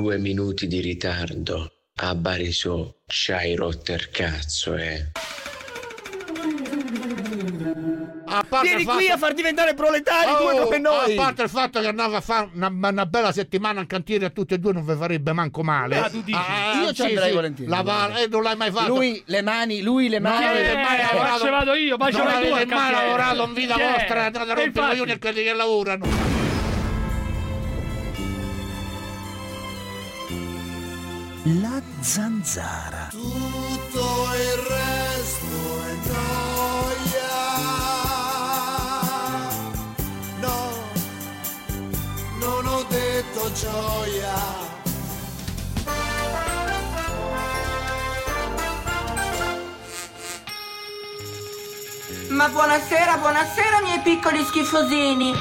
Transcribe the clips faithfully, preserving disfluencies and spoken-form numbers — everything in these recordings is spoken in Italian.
due minuti di ritardo. A Barisò c'hai rotto il cazzo, eh. Vieni qui a far diventare proletari oh, due come noi. A parte il fatto che andava a fare una, una bella settimana in cantiere a tutti e due non vi farebbe manco male. Ah, tu dici? Ah, io ci sì, andrei sì. volentieri. La va- eh, non l'hai mai fatto. Lui le mani, lui le mani. Non avete mai Eh, lavorato. ce vado io, ma ce non vai tu avete al mai cantiere. lavorato in vita Chi è? vostra, andate a E rompere i infatti- coglioni a quelli che lavorano. La zanzara. Tutto il resto è noia. No, non ho detto gioia. Ma buonasera, buonasera miei piccoli schifosini.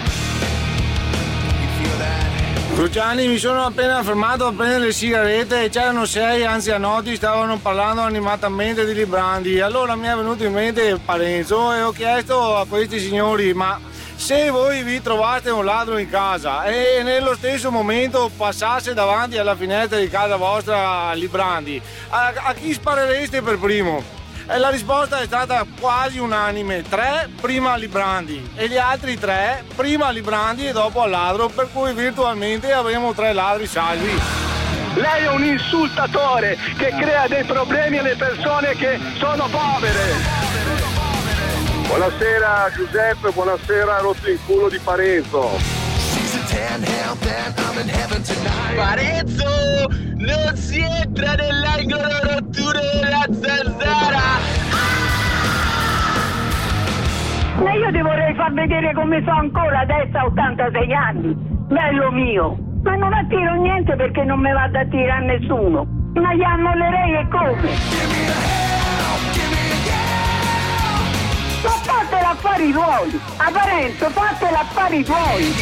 Cruciani, mi sono appena fermato a prendere le sigarette e c'erano sei anzianotti, stavano parlando animatamente di Librandi. Allora mi è venuto in mente Parenzo e ho chiesto a questi signori: ma se voi vi trovate un ladro in casa e nello stesso momento passasse davanti alla finestra di casa vostra Librandi, a, a chi sparereste per primo? E la risposta è stata quasi unanime: tre prima Librandi e gli altri tre prima Librandi e dopo al ladro, per cui virtualmente avremo tre ladri salvi. Lei è un insultatore che crea dei problemi alle persone che sono povere. Buonasera Giuseppe, buonasera rotto in culo di Parenzo. Parenzo, non si entra nell'angolo rotture della zanzara. Ma io ti vorrei far vedere come so ancora adesso a ottantasei anni, bello mio. Ma non attiro niente perché non me vado a tirare a nessuno. Ma gli ammollerei e come? Ma fatela affari tuoi, a Parenzo, fatela affari tuoi.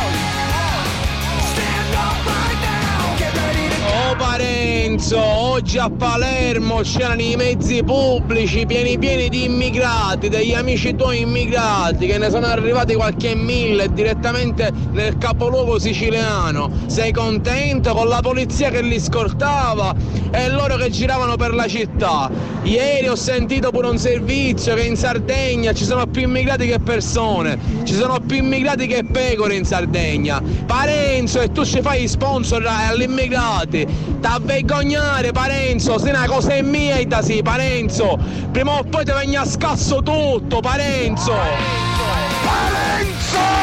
Oh Parenzo, oggi a Palermo c'erano i mezzi pubblici pieni pieni di immigrati, degli amici tuoi immigrati che ne sono arrivati qualche mille direttamente nel capoluogo siciliano. Sei contento? Con la polizia che li scortava e loro che giravano per la città. Ieri ho sentito pure un servizio che in Sardegna ci sono più immigrati che persone, ci sono più immigrati che pecore in Sardegna. Parenzo, e tu ci fai sponsor agli immigrati. Da vergognare Parenzo, se una cosa è mia e da sì Parenzo, prima o poi ti venga a scasso tutto Parenzo. Parenzo!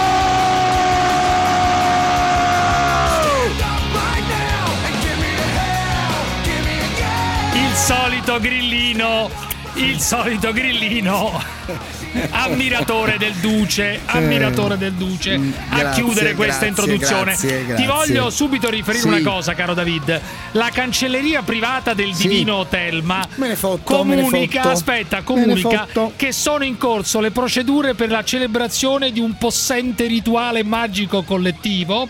Il solito grillino, il solito grillino. Ammiratore del Duce, ammiratore del Duce. A Grazie, chiudere questa grazie, introduzione, grazie, grazie. ti voglio subito riferire Sì. una cosa, caro David. La cancelleria privata del Sì. Divino Telma Me ne fotto, me ne comunica, fotto. aspetta, Me ne comunica fotto. che sono in corso le procedure per la celebrazione di un possente rituale magico collettivo.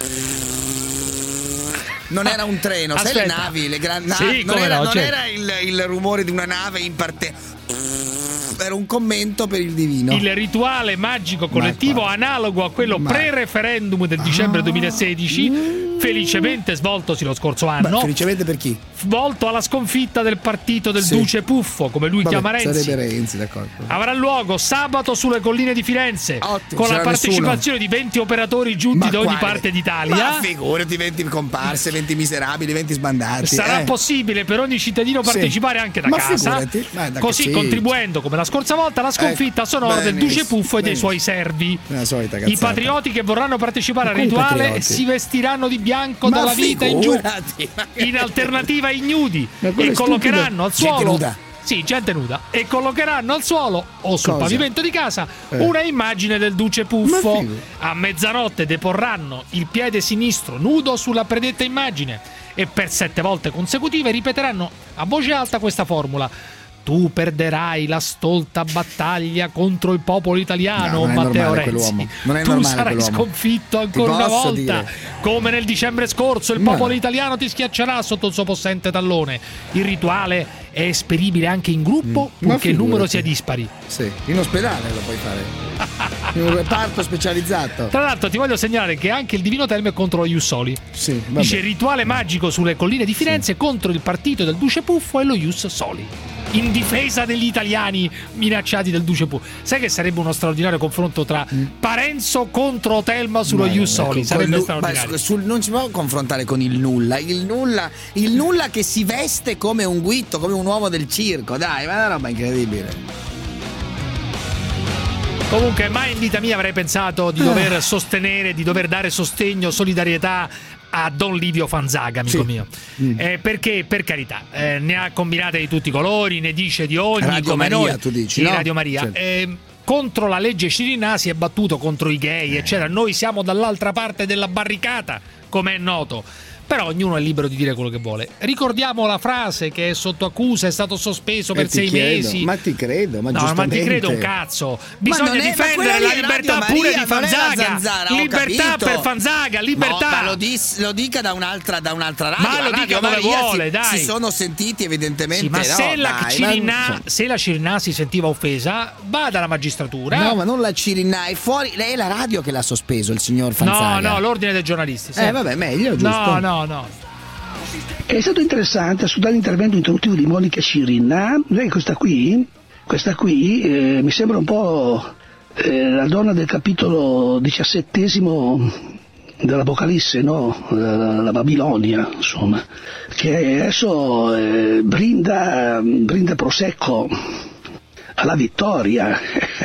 Non era un treno, sai le Aspetta. navi, le grandi Sì, navi. Non, come era, no, non certo. era il, il rumore di una nave in parte. Era un commento per il divino. Il rituale magico collettivo analogo a quello Ma- pre-referendum del dicembre duemilasedici, felicemente svoltosi lo scorso anno. Beh, felicemente per chi? Volto alla sconfitta del partito del Sì. Duce Puffo, come lui Vabbè, chiama Renzi. sarebbe Renzi, d'accordo. Avrà luogo sabato sulle colline di Firenze, Ottimo, con la c'era partecipazione di venti operatori giunti Ma da ogni quale? parte d'Italia. Ma figurati, venti comparse, venti miserabili, venti sbandati. Sarà eh. possibile per ogni cittadino Sì. partecipare anche da Ma casa, figurati, ma da così che- sì. contribuendo come la scorsa volta alla sconfitta Ecco, sonora del benissimo, Duce Puffo e dei benissimo. suoi servi. La solita I cazzata. patrioti che vorranno partecipare al Ma quali rituale patrioti? si vestiranno di bianco Ma dalla vita in giù, figurati, ma- in alternativa ignudi, Ma quello e è collocheranno al stupido. Gente suolo. nuda. Sì, gente nuda. E collocheranno al suolo o sul Cosa? pavimento di casa Eh. una immagine del Duce Puffo. Ma figo. A mezzanotte deporranno il piede sinistro nudo sulla predetta immagine e per sette volte consecutive ripeteranno a voce alta questa formula: tu perderai la stolta battaglia contro il popolo italiano, No, non è Matteo normale Renzi. quell'uomo. Non è tu normale sarai quell'uomo. sconfitto Ti ancora una posso volta. dire. Come nel dicembre scorso, il Ma- popolo italiano ti schiaccerà sotto il suo possente tallone. Il rituale è esperibile anche in gruppo, Ma purché il numero figurati. sia dispari. Sì, in ospedale lo puoi fare. in un reparto specializzato. Tra l'altro ti voglio segnalare che anche il Divino Telmo è contro lo Ius Soli. Sì, vabbè. Dice rituale magico sulle colline di Firenze sì. contro il partito del Duce Puffo e lo Ius Soli. In difesa degli italiani minacciati del Duce Puffo. Sai che sarebbe uno straordinario confronto tra mm. Parenzo contro Telma sullo no, Ius Soli? Ecco, sarebbe straordinario. Ma sul, non si può confrontare con il nulla. Il nulla, il nulla che si veste come un guitto, come un uomo del circo. Dai, ma è una roba incredibile. Comunque mai in vita mia avrei pensato di dover sostenere, di dover dare sostegno, solidarietà a Don Livio Fanzaga, amico sì. mio. Mm. Eh, perché, per carità, eh, ne ha combinate di tutti i colori, ne dice di ogni, Radio come Maria, noi. Tu dici, sì, no? Radio Maria. Certo. Eh, contro la legge Cirinnà si è battuto contro i gay, eh. eccetera. Noi siamo dall'altra parte della barricata, come è noto. Però ognuno è libero di dire quello che vuole. Ricordiamo la frase che è sotto accusa, è stato sospeso per sei credo, mesi. Ma ti credo, ma no, ma ti credo un cazzo. Bisogna è, difendere la libertà pure di Fanzaga. Libertà per Fanzaga, libertà. No, ma lo, dis, lo dica da un'altra, da un'altra radio. Ma lo radio dica dove vuole, si, dai. Si sono sentiti evidentemente. Sì, ma no, se, la dai, Cirinnà, ma... se la Cirinnà si sentiva offesa, vada alla magistratura. No, ma non la Cirinnà, è fuori. Lei è la radio che l'ha sospeso, il signor Fanzaga. No, no, l'ordine dei giornalisti. Sì. Eh, vabbè, meglio, giusto? No, no, no. È stato interessante ascoltare l'intervento introduttivo di Monica Cirinnà. Lei questa qui, questa qui eh, mi sembra un po' eh, la donna del capitolo diciassettesimo dell'Apocalisse, no? La, la Babilonia, insomma, che adesso eh, brinda, brinda prosecco alla vittoria.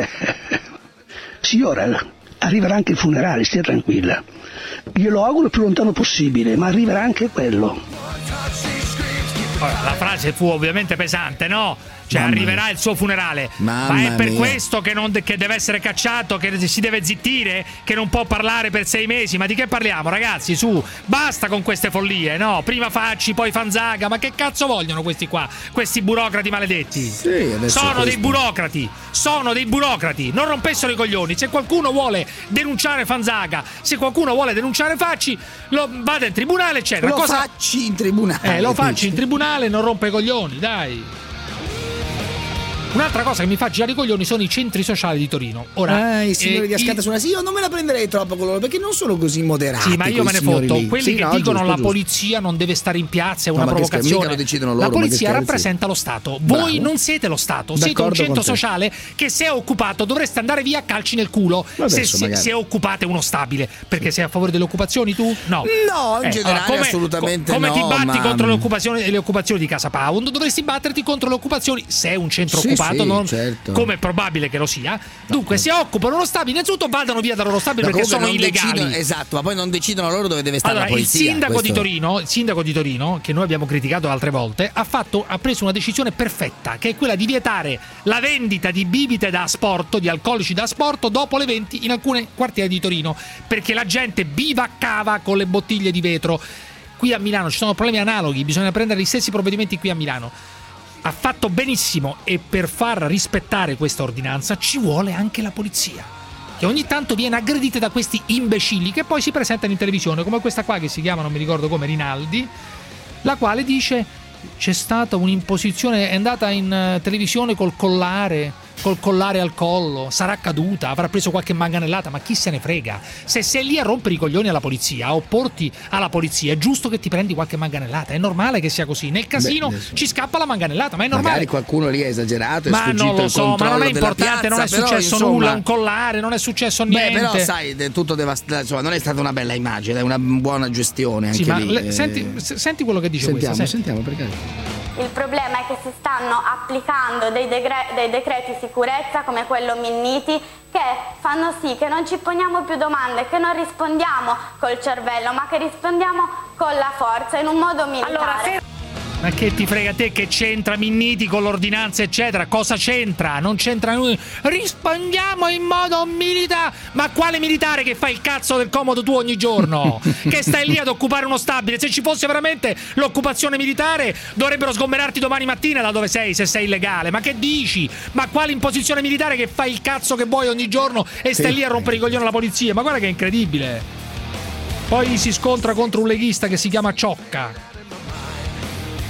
Signora, arriverà anche il funerale, stia tranquilla. Glielo auguro il più lontano possibile, ma arriverà anche quello. La frase fu ovviamente pesante, no? Cioè Mamma arriverà mia. il suo funerale. Mamma ma è per mia. questo che, non, che deve essere cacciato, che si deve zittire, che non può parlare per sei mesi. Ma di che parliamo, ragazzi? Su, basta con queste follie, no? Prima Facci, poi Fanzaga. Ma che cazzo vogliono questi qua? Questi burocrati maledetti. Sì, sono questo. dei burocrati. Sono dei burocrati. Non rompessero i coglioni. Se qualcuno vuole denunciare Fanzaga, se qualcuno vuole denunciare Facci, lo vada in tribunale, eccetera. Lo Cosa... facci in tribunale. Eh, lo facci in tribunale, non rompe i coglioni, dai. Un'altra cosa che mi fa girare i coglioni sono i centri sociali di Torino. Ora, ah, i signori eh, di Ascata sulla. Sì, io non me la prenderei troppo con loro perché non sono così moderati. Sì, ma io me ne fotto. Lì. Quelli sì, che no, dicono giusto, la giusto. polizia non deve stare in piazza, è no, una ma provocazione. Lo decidono loro, la polizia ma rappresenta lo Stato. Bravo. Voi non siete lo Stato, D'accordo siete un centro con te. sociale che se è occupato dovreste andare via a calci nel culo. Adesso, se, se, se occupate uno stabile. Perché sei a favore delle occupazioni tu? No. No, in eh, generale allora, come, assolutamente come no. Come ti batti ma... contro le occupazioni, le occupazioni di Casa Pound, dovresti batterti contro le occupazioni se è un centro sì, occupato, sì, non, certo. come è probabile che lo sia. Dunque, se occupano lo stabile, innanzitutto vadano via da loro stabile Ma perché sono non illegali. Decidono, esatto, ma poi non decidono loro dove deve stare allora, la polizia. Il sindaco questo... di Torino, il sindaco di Torino, che noi abbiamo criticato altre volte, ha fatto ha preso una decisione perfetta, che è quella di vietare la vendita di bibite da asporto, di alcolici da asporto dopo le venti in alcuni quartieri di Torino, perché la gente bivaccava con le bottiglie di vetro. Qui a Milano ci sono problemi analoghi, bisogna prendere gli stessi provvedimenti qui a Milano. Ha fatto benissimo e per far rispettare questa ordinanza ci vuole anche la polizia, che ogni tanto viene aggredita da questi imbecilli che poi si presentano in televisione, come questa qua che si chiama, non mi ricordo come, Rinaldi, la quale dice c'è stata un'imposizione, è andata in televisione col collare, col collare al collo, sarà caduta, avrà preso qualche manganellata, ma chi se ne frega? Se sei lì a rompere i coglioni alla polizia, a opporti alla polizia, è giusto che ti prendi qualche manganellata, è normale che sia così. Nel casino Beh, ci scappa la manganellata, ma è normale. Magari qualcuno lì ha esagerato, è ma non lo so, ma non è importante, piazza, non è però, successo insomma... nulla, un collare, non è successo niente. Beh, però sai, tutto devastato, insomma, non è stata una bella immagine, è una buona gestione anche sì, ma lì. Le, eh... senti, senti quello che dice sentiamo, questa. Sentiamo, perché? Il problema è che si stanno applicando dei, degre- dei decreti sicurezza come quello Minniti che fanno sì che non ci poniamo più domande, che non rispondiamo col cervello, ma che rispondiamo con la forza, in un modo militare. Allora, se... Ma che ti frega te, che c'entra Minniti con l'ordinanza eccetera? Cosa c'entra? Non c'entra nulla. Rispondiamo in modo militare. Ma quale militare che fai il cazzo del comodo tu ogni giorno? Che stai lì ad occupare uno stabile? Se ci fosse veramente l'occupazione militare dovrebbero sgomberarti domani mattina da dove sei, se sei illegale. Ma che dici? Ma quale imposizione militare che fai il cazzo che vuoi ogni giorno e stai lì a rompere i coglioni alla polizia? Ma guarda che è incredibile. Poi si scontra contro un leghista che si chiama Ciocca.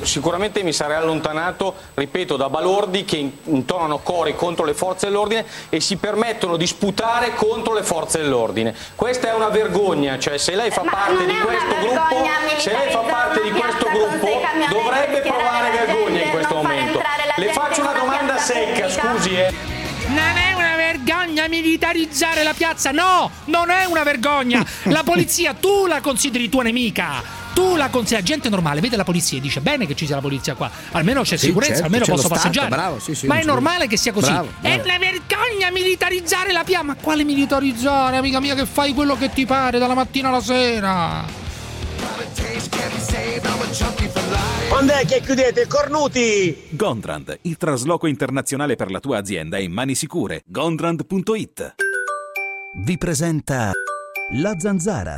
sicuramente mi sarei allontanato, ripeto, da balordi che intonano cori contro le forze dell'ordine e si permettono di sputare contro le forze dell'ordine. Questa è una vergogna, cioè se lei fa Ma parte non di è questo una gruppo, vergogna se lei fa parte di questo gruppo dovrebbe provare vergogna in questo momento. Le faccio una domanda secca, scusi, eh. Non è una vergogna militarizzare la piazza, no, non è una vergogna. La polizia tu la consideri tua nemica, tu la consideri. La gente normale vede la polizia e dice bene che ci sia la polizia qua, almeno c'è Sì, sicurezza, certo, almeno c'è posso lo Stato, passeggiare. bravo, sì, sì, ma è sì. normale che sia così. Bravo, bravo. È una vergogna militarizzare la piazza. Ma quale militarizzare, amica mia, che fai quello che ti pare dalla mattina alla sera? Quando è che chiudete, cornuti? Gondrand, il trasloco internazionale per la tua azienda in mani sicure. Gondrand punto it vi presenta La Zanzara.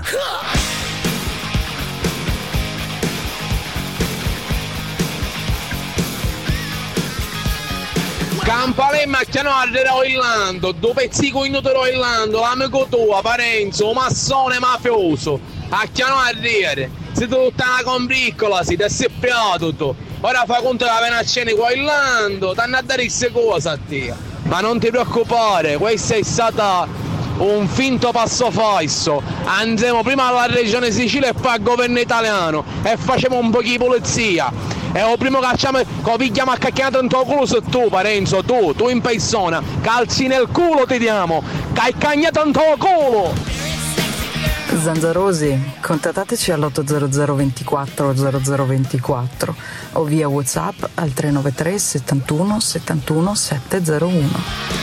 Campale macchiano arriverò Irlando, due pezzi cognutero Irlando, l'amico tuo, Parenzo, massone mafioso, a chiano arrivare, siete tutta una combriccola, siete seppiato tu, ora fa conto che la cena qua Irlando, t'hanno a dare queste cose a te, ma non ti preoccupare, questa è stata un finto passo falso, andiamo prima alla regione Sicilia e poi al governo italiano e facciamo un po' di polizia. E lo primo che facciamo, che pigliamo a cacchiato in tuo culo sei tu, Parenzo, tu, tu in persona, calzi nel culo ti diamo, che hai cagnato in tuo culo! Zanzarosi, contattateci all'otto zero zero ventiquattro zero zero ventiquattro o via WhatsApp al tre nove tre settantuno settantuno settecentouno.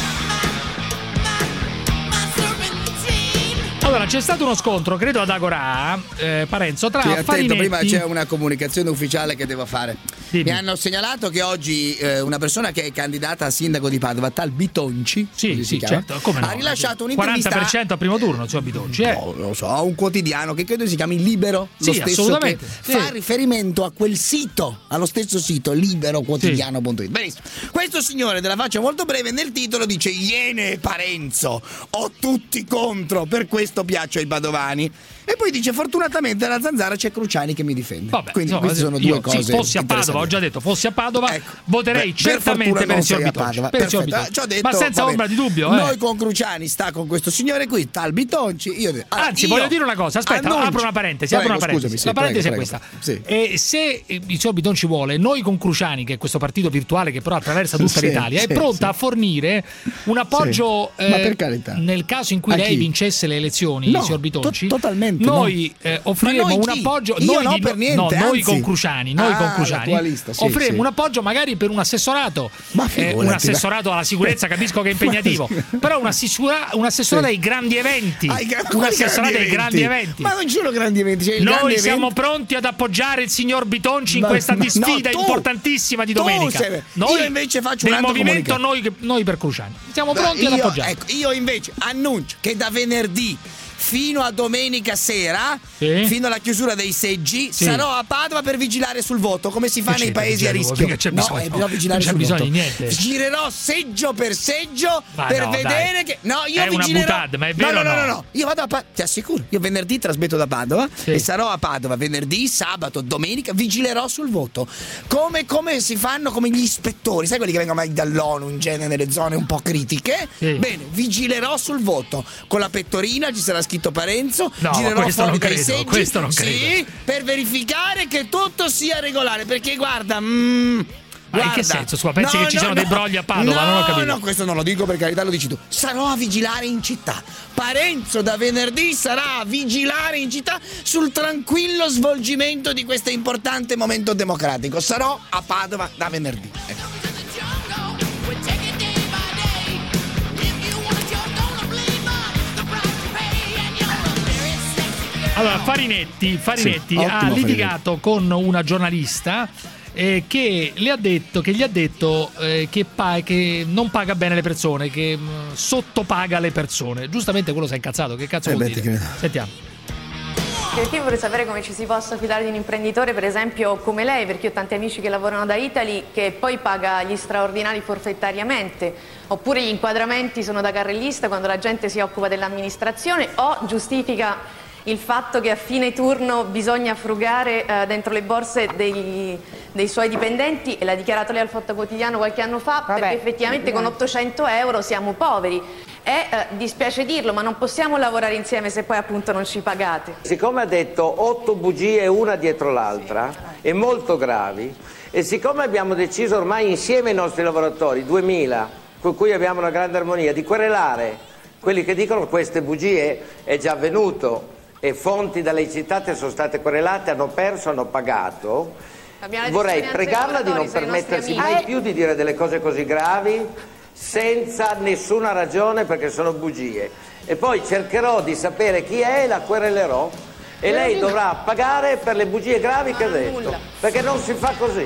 Allora, c'è stato uno scontro, credo ad Agorà, eh, Parenzo, tra Sì, attento, Farinetti... prima c'è una comunicazione ufficiale che devo fare. Dimmi. Mi hanno segnalato che oggi eh, una persona che è candidata a sindaco di Padova, tal Bitonci, Sì, così sì, si chiama, certo, come no? ha rilasciato un'intervista quaranta per cento a primo turno, zio Bitonci, eh? No, non lo so, a un quotidiano che credo si chiami Libero, Sì, lo stesso assolutamente, che sì. fa riferimento a quel sito, allo stesso sito liberoquotidiano punto it. Benissimo. Questo signore della faccia molto breve nel titolo dice: Iene e Parenzo, ho tutti contro, per questo piaccio ai padovani. E poi dice: fortunatamente alla Zanzara c'è Cruciani che mi difende. Vabbè, Quindi insomma, queste sono io, due cose se fossi a Padova, interessanti. ho già detto, fossi a Padova, Ecco. voterei Beh, per certamente fortuna per il non signor sei a Bitonci. Padova. Per il signor Perfetto. Bitonci. Ci ho detto, Ma senza vabbè, ombra di dubbio, eh. Noi con Cruciani sta con questo signore qui, tal Bitonci. Io, allora, Anzi, io voglio dire una cosa, aspetta, annuncio- apro una parentesi, Prego, apro una parentesi. scusami, sì, la parentesi prego, è prego. questa. Sì. E se eh, il signor Bitonci vuole, noi con Cruciani, che è questo partito virtuale che però attraversa tutta Sì, l'Italia, sì, è pronta sì. a fornire un appoggio Sì. Ma eh, per carità. nel caso in cui A lei chi? vincesse le elezioni, No, signor Bitonci. to- totalmente Noi no. eh, offriremo Ma noi un chi? appoggio. Io noi no, di- per niente, no, noi anzi. con Cruciani, noi Ah, con la Cruciani tua lista, sì, offriremo sì. un appoggio magari per un assessorato. Ma Eh, figurati, un ma- assessorato alla sicurezza, capisco che è impegnativo, però un, assessora, un assessore Sì. ai grandi eventi. Ai gra- un quali assessorato ai grandi eventi. Ma non ci sono grandi eventi. C'è il Noi grande siamo evento- pronti ad appoggiare il signor Bitonci in Ma- questa ma- sfida no, tu- importantissima di tu domenica. sei- Noi io invece faccio un del altro movimento comunicato. noi, che- noi per Cruciani. Siamo pronti ad io, appoggiare. ecco, io invece annuncio che da venerdì fino a domenica sera, Sì. fino alla chiusura dei seggi, Sì. sarò a Padova per vigilare sul voto, come si fa Che nei c'entra paesi a vigilare, rischio. mica c'è no, bisogno. eh, bisogna vigilare Non c'è sul bisogno voto. di niente. Girerò seggio per seggio Ma per no, vedere dai. che no, io È una vigilerò. boutade, ma è vero no, no, o no, no? no, no. Io vado a Padova, ti assicuro. Io venerdì trasmetto da Padova Sì. e sarò a Padova venerdì, sabato, domenica, vigilerò sul voto. Come, come si fanno come gli ispettori, sai quelli che vengono mai dall'ONU in genere nelle zone un po' critiche? Sì. Bene, vigilerò sul voto. Con la pettorina ci sarà scritto Parenzo, No, girerò questo fuori non dai credo, seggi, questo non sì, credo. per verificare che tutto sia regolare, perché guarda, mm, Ma in guarda, che senso? Scusa, pensi no, che ci no, siano no, dei brogli a Padova? No, Non ho capito. no, questo non lo dico, per carità, lo dici tu. Sarò a vigilare in città. Parenzo da venerdì sarà a vigilare in città sul tranquillo svolgimento di questo importante momento democratico. Sarò a Padova da venerdì. Ecco. Allora, Farinetti, Farinetti Sì, ha ottimo litigato con una giornalista eh, che le ha detto, che gli ha detto eh, che, pa- che non paga bene le persone, che mh, sottopaga le persone. Giustamente quello si è incazzato. Che cazzo Eh, vuol beh, dire? ti credo. Sentiamo. Perché io vorrei sapere come ci si possa fidare di un imprenditore, per esempio come lei, perché io ho tanti amici che lavorano da Italy, che poi paga gli straordinari forfettariamente, oppure gli inquadramenti sono da carrellista quando la gente si occupa dell'amministrazione, o giustifica il fatto che a fine turno bisogna frugare eh, dentro le borse dei, dei suoi dipendenti, e l'ha dichiarato lei al Fatto Quotidiano qualche anno fa. Vabbè, perché effettivamente con ottocento euro siamo poveri. E eh, dispiace dirlo, ma non possiamo lavorare insieme se poi appunto non ci pagate. Siccome ha detto otto bugie una dietro l'altra e molto gravi, e siccome abbiamo deciso ormai insieme ai nostri lavoratori, duemila, con cui abbiamo una grande armonia, di querelare quelli che dicono queste bugie, è già avvenuto e fonti da lei citate sono state querelate, hanno perso, hanno pagato, vorrei pregarla di non permettersi mai più di dire delle cose così gravi senza nessuna ragione, perché sono bugie, e poi cercherò di sapere chi è e la querelerò e lei dovrà pagare per le bugie gravi che ha detto, perché non si fa così.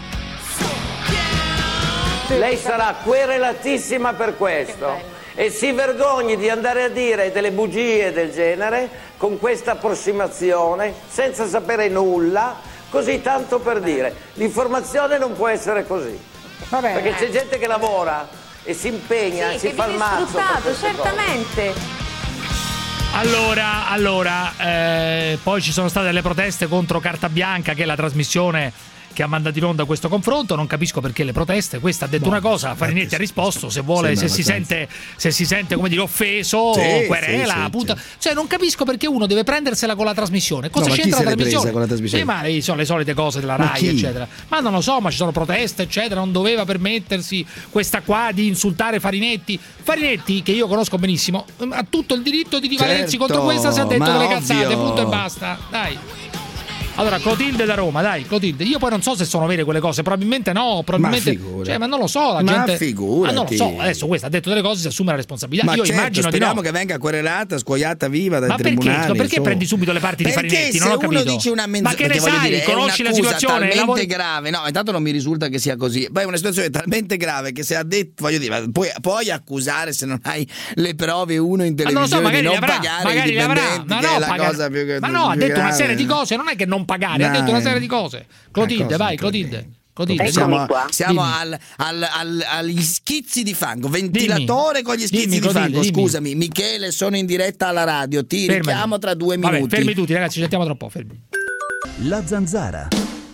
Lei sarà querelatissima per questo e si vergogni di andare a dire delle bugie del genere con questa approssimazione senza sapere nulla, così tanto per dire. L'informazione non può essere così, perché c'è gente che lavora e si impegna, sì, si che fa il mazzo, certamente. Allora, allora eh, poi ci sono state le proteste contro Carta Bianca, che è la trasmissione che ha mandato in onda questo confronto. Non capisco perché le proteste. Questa ha detto Boh, una cosa, Farinetti ha risposto. Se vuole, se si sente, se si sente come dire offeso, sì, querela, sì, sì, punta. sì. Cioè, non capisco perché uno deve prendersela con la trasmissione. Cosa No, ma c'entra chi la se l'è trasmissione? presa con la trasmissione? Sì, ma sono le solite cose della Ma Rai, chi? eccetera. Ma non lo so, ma ci sono proteste, eccetera. Non doveva permettersi questa qua di insultare Farinetti. Farinetti, che io conosco benissimo, ha tutto il diritto di rivalersi Certo, contro questa se ha detto ma delle ovvio. cazzate, punto e basta. Dai. Allora, Clotilde da Roma, dai, Clotilde. Io poi non so se sono vere quelle cose, probabilmente no, probabilmente. Ma figurati. Cioè, ma non lo so, la Ma gente. figurati. Ma non lo so, adesso questa ha detto delle cose, si assume la responsabilità. Ma Io certo, immagino di speriamo no. che venga querelata, scuoiata viva dai Ma perché? tribunali. Perché insomma. prendi subito le parti di Perché Farinetti? se Non ho uno capito. dice una menzogna, Ma che ne voglio sai? dire, è Conosci la un'accusa situazione? talmente Lavori- grave, no, intanto non mi risulta che sia così. Poi è una situazione talmente grave che se ha detto, voglio dire, puoi, puoi accusare se non hai le prove uno in Ma non lo so, televisione magari di non le avrà, pagare magari i le avrà. dipendenti, Ma che no, è la paga- cosa più che ma no, ha più detto una grave. serie di cose, non è che non pagare, ha Dai. detto una serie di cose. Clotilde, cosa vai, Clotilde. Clotilde, siamo siamo, siamo dimmi. al, al, al, agli schizzi di fango, ventilatore Dimmi. con gli schizzi Dimmi, di Clotilde, fango. dimmi. Scusami, Michele, sono in diretta alla radio, ti Fermati. richiamo tra due Vabbè, minuti. fermi tutti, ragazzi, ci sentiamo tra un po', fermi. La Zanzara.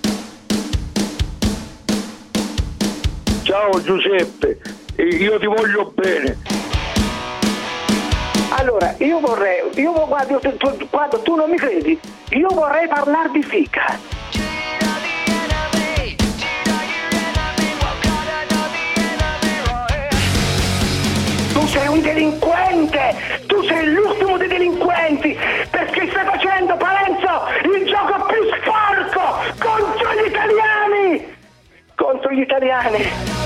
Ciao Giuseppe, io ti voglio bene. Allora, io vorrei, io guarda, tu, tu, guarda, tu non mi credi, io vorrei parlare di fica. Tu sei un delinquente, tu sei l'ultimo dei delinquenti, perché stai facendo, Parenzo, il gioco più sporco contro gli italiani, contro gli italiani.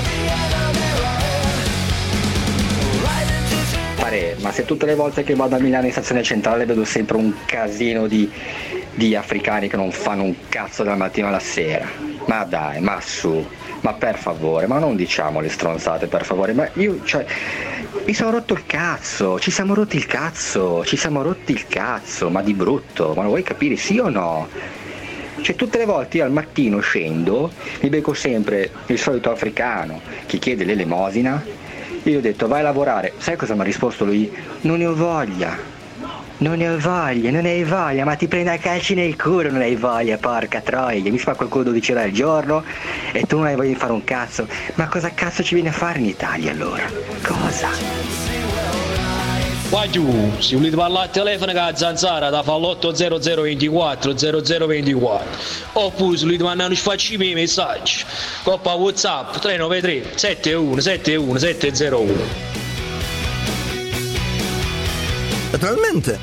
Pare, ma se tutte le volte che vado a Milano in stazione centrale vedo sempre un casino di, di africani che non fanno un cazzo dal mattino alla sera. Ma dai, ma su, ma per favore, ma non diciamo le stronzate, per favore. Ma io, cioè, mi sono rotto il cazzo, ci siamo rotti il cazzo, ci siamo rotti il cazzo, ma di brutto, ma lo vuoi capire, sì o no? Cioè, tutte le volte io al mattino scendo, mi becco sempre il solito africano che chiede l'elemosina. Io ho detto vai a lavorare, sai cosa mi ha risposto lui? Non ne ho voglia, non ne ho voglia, non ne hai voglia, ma ti prendo a calci nel culo, non hai voglia, porca troia, mi fa qualcuno dodici ore al giorno e tu non hai voglia di fare un cazzo, ma cosa cazzo ci viene a fare in Italia allora? Cosa? Qua giù, se volete parlare al telefono con la Zanzara da fa l'otto zero zero ventiquattro zero zero ventiquattro, oppure se volete mandare un sfacci miei messaggi coppa WhatsApp tre nove tre sette uno sette uno sette zero uno. Naturalmente.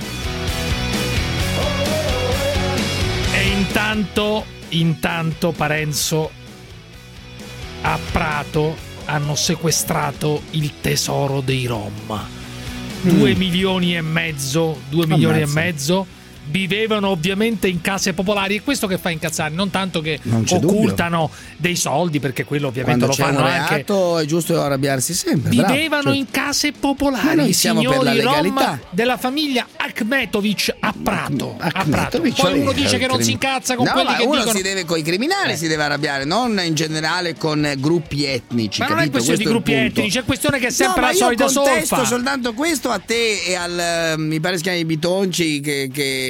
E intanto, intanto Parenzo a Prato hanno sequestrato il tesoro dei Rom. Due Mm. milioni e mezzo, due milioni Ammazza. e mezzo vivevano ovviamente in case popolari, e questo che fa incazzare, non tanto che Non c'è occultano dei soldi, perché quello ovviamente Quando lo c'è fanno un anche. reato è giusto arrabbiarsi sempre. bravo, Vivevano certo. in case Ma popolari, noi i siamo per la signori Rom legalità. della famiglia Akhmetovic a Prato. a Prato. Akhmetovic, Poi uno vabbè, dice che non crimi- si incazza con no, quelli ma che uno dicono si deve con i criminali, Eh. si deve arrabbiare, non in generale con eh, gruppi etnici. Ma non è capito? questione di Questo gruppi è il punto. etnici, è questione che è sempre no, ma la solita io contesto solfa. soltanto questo a te e al eh, mi pare si chiami Bitonci che, che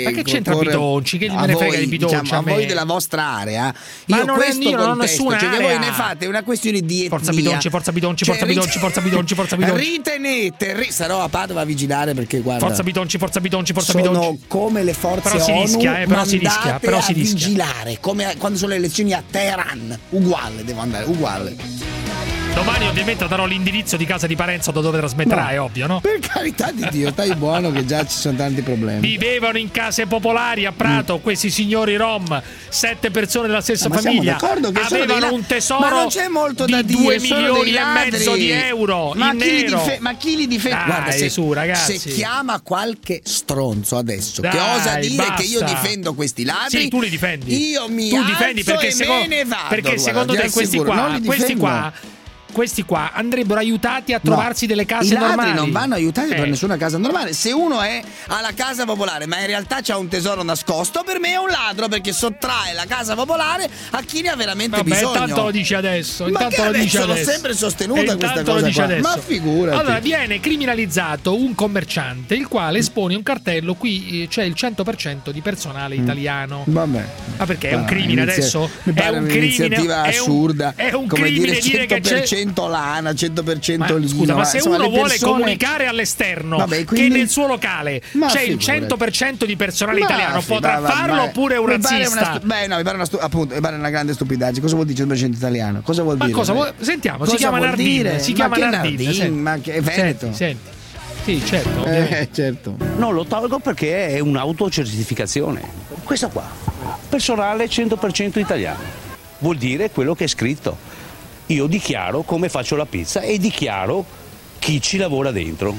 Ma che c'entra porre- Bitonci? Che a me ne voi, frega di Bitonci? diciamo, a a me? voi della vostra area. Ma Io non è- questo io non ho contesto, nessuna cioè che voi area. ne fate una questione di etnia. Forza Bitonci, forza Bitonci, Cioè, forza Bitonci, rit- forza Bitonci, forza Bitonci. Ritenete, ri- sarò a Padova a vigilare perché guarda. Forza Bitonci, forza Bitonci, forza sono Bitonci. come le forze Però si ONU rischia, eh, però si mandate rischia, però si a rischia. vigilare, come a- quando sono le elezioni a Teheran, uguale devo andare, uguale. Domani ovviamente darò l'indirizzo di casa di Parenzo da dove trasmetterà, No. è ovvio, no? Per carità di Dio, stai buono che già ci sono tanti problemi. Vivevano in case popolari a Prato questi signori rom, sette persone della stessa Ma siamo famiglia. d'accordo che sono avevano dei la- un tesoro ma non c'è molto di da dire, due sono milioni dei e mezzo ladri. di euro ma in chi li nero. dife- ma chi li difende? Dai, Guarda, se, su, ragazzi. se chiama qualche stronzo adesso che Dai, osa dire basta. che io difendo questi ladri, Sì, tu li difendi. io mi tu alzo difendi perché e secondo, me ne vado. perché guarda, secondo ti te questi assicuro, non qua, li questi difendo. qua questi qua andrebbero aiutati a trovarsi delle case I ladri normali. non vanno aiutati Eh. per nessuna casa normale. Se uno è alla casa popolare ma in realtà c'ha un tesoro nascosto, per me è un ladro perché sottrae la casa popolare a chi ne ha veramente Vabbè, bisogno. intanto lo dici adesso, Ma intanto che lo dici adesso? L'ho adesso. sempre sostenuta E questa intanto cosa lo dici qua. adesso. Ma figurati. Allora viene criminalizzato un commerciante il quale espone un cartello, qui eh, c'è il cento per cento di personale italiano. Vabbè. Ma perché è un Ah, crimine inizia- adesso? Mi pare è un un'iniziativa crimine, è un- assurda. È un come crimine dire dire che cento per c'è. cento lana, cento per cento Ma, lino. scusa, ma se insomma, uno le vuole persone- comunicare all'esterno Vabbè, quindi- che nel suo locale Ma c'è il figurati. cento per cento di personale Ma italiano, sì, potrà va, va, farlo va. oppure è un Mi pare razzista? una stu- Beh, no, mi pare una, stu- appunto, mi pare una grande stupidaggine. Cosa vuol dire cento per cento italiano? Cosa vuol Ma dire? cosa Beh? vuoi- sentiamo, si Cosa chiama vuol Nardin, dire? si Ma chiama che Nardin, Nardin? senti. Ma che è Veneto? Senti, senti. Sì, certo. Eh, certo. Non lo tolgo perché è un'autocertificazione. Questa qua, personale cento per cento italiano, vuol dire quello che è scritto. Io dichiaro come faccio la pizza e dichiaro chi ci lavora dentro.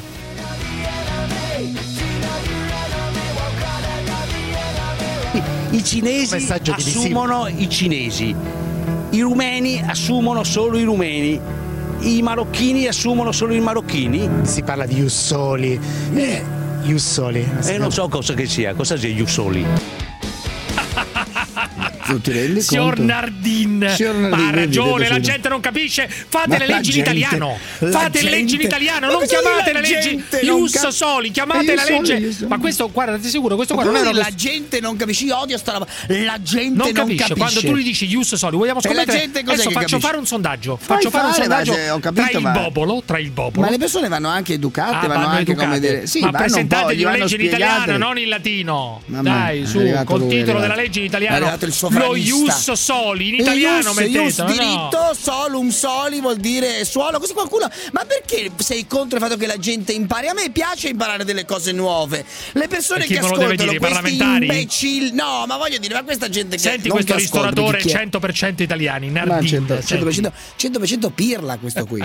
I cinesi Messaggio divisivo. assumono i cinesi, i rumeni assumono solo i rumeni, i marocchini assumono solo i marocchini. Si parla di Jussoli. Eh, Jussoli. E non so cosa che sia, cosa sia Jussoli. Tu ti rendi Signor conto? Nardin, Signor Nardin, ma ha vedi, ragione, vedi, la vedi. gente non capisce. Fate Ma le la leggi in gente- italiano. la Fate le leggi in gente- italiano, Ma non cosa chiamate la le leggi gente Ius non cap- Soli, chiamate Ius la Soli, legge. Ius Soli. Ma questo, guarda, ti sicuro, questo qua Ma non è come una la gente non capisce, io odio sta roba. La gente non non capisce. capisce. Quando tu gli dici Ius Soli, vogliamo E la scommettere? gente cos'è Adesso che faccio capisce? fare un sondaggio. Fai Faccio fare un fare, sondaggio ma se- ho capito, tra il ma- bobolo, tra il bobolo. Ma le persone vanno anche educate, Ah, vanno, vanno anche educate. come dire. Sì, ma vanno un po', presentategli gli una vanno legge in spiegate. italiano, non in latino. Mamma, Dai, è su, arrivato col lui, è titolo arrivato. della legge in È italiano. arrivato il Lo sovranista. Ius Soli, in italiano Ius, mettete. ius no? diritto, solum soli vuol dire suolo. Così qualcuno. Ma perché sei contro il fatto che la gente impari? A me piace imparare delle cose nuove. Le persone E chi che me lo deve ascoltano dire, i questi parlamentari? imbecilli. No, ma voglio dire, ma questa gente che Senti non questo che ascolta, ristoratore perché chi è? cento per cento italiani, Ma Nardin. cento per senti. cento, cento per cento pirla questo qui.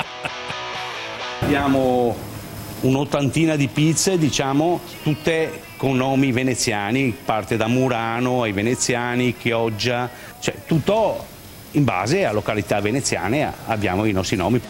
Abbiamo un'ottantina di pizze, diciamo, tutte con nomi veneziani, parte da Murano ai veneziani, Chioggia, cioè tutto in base a località veneziane abbiamo i nostri nomi.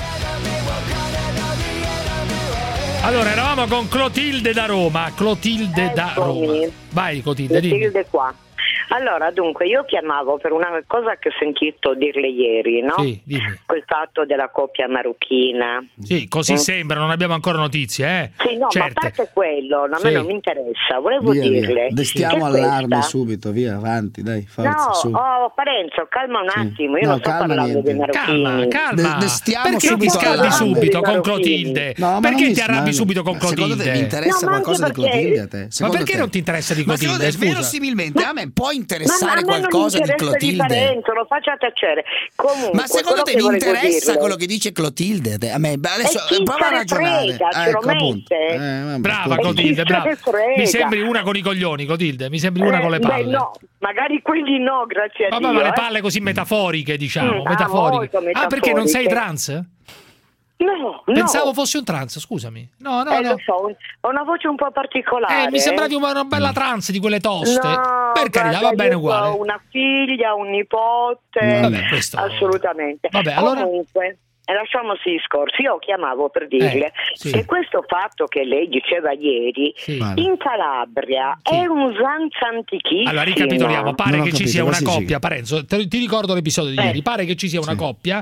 Allora, eravamo con Clotilde da Roma. Clotilde da Roma. Vai, Clotilde, dimmi. Clotilde qua. Allora, dunque, io chiamavo per una cosa che ho sentito dirle ieri, no? Sì, dimmi. Quel fatto della coppia marocchina. Sì, così Mm. sembra, non abbiamo ancora notizie, eh? Sì, no, Certe. ma a parte quello, a me Sì. non mi interessa. Volevo Via, via. dirle Destiamo che allarme questa- subito, via, avanti, dai, forza, No, su. oh, Parenzo, calma un attimo, io No, non sto calma parlando niente. dei marocchini. Calma, calma. De- destiamo Perché ti subito scaldi allarme. subito con Marocchini. Clotilde? No, ma perché non ti mi- arrabbi ma- subito con ma secondo te Clotilde? mi interessa No, ma anche qualcosa di perché- Clotilde a te? Ma Secondo perché te? non ti interessa di Ma secondo Clotilde? te, Scusa. verosimilmente a me può Ma interessare a me qualcosa non di interessa di Clotilde? Parenzo, lo faccia tacere. Comunque, Ma secondo quello te che mi volevo interessa dirle- quello che dice Clotilde? a te? A me, beh, adesso E chi prova se a ne ragionare. frega, ce lo ecco, appunto. mette? Eh, vabbè, Brava Clotilde. Clotilde, Chi se brava. ne frega? Mi sembri una con i coglioni, Clotilde. Mi sembri una Eh, con le beh, palle. no, magari quelli no, grazie a Vabbè, Dio. ma le eh. palle così metaforiche, diciamo. Mm, ah, metaforiche. molto Ah, perché non sei metaforiche. trans? No, no. Pensavo fossi un trans, scusami. No, no, eh, no. lo so, un- ho una voce un po' particolare. Eh, mi sembravi una, una bella trans di quelle toste. No, per carità, guarda, va bene io uguale. Ho una figlia, un nipote. Vabbè, questo- Assolutamente. Vabbè, allora- Comunque, e lasciamo sì i discorsi. Io chiamavo per dirle Eh, sì. che questo fatto che lei diceva ieri Sì. in Calabria Sì. è un'usanza antichissima. Allora ricapitoliamo, pare Non ho che ci capito, sia una quasi sì. coppia, Parenzo, te- ti ricordo l'episodio di Eh. ieri, pare che ci sia una Sì. coppia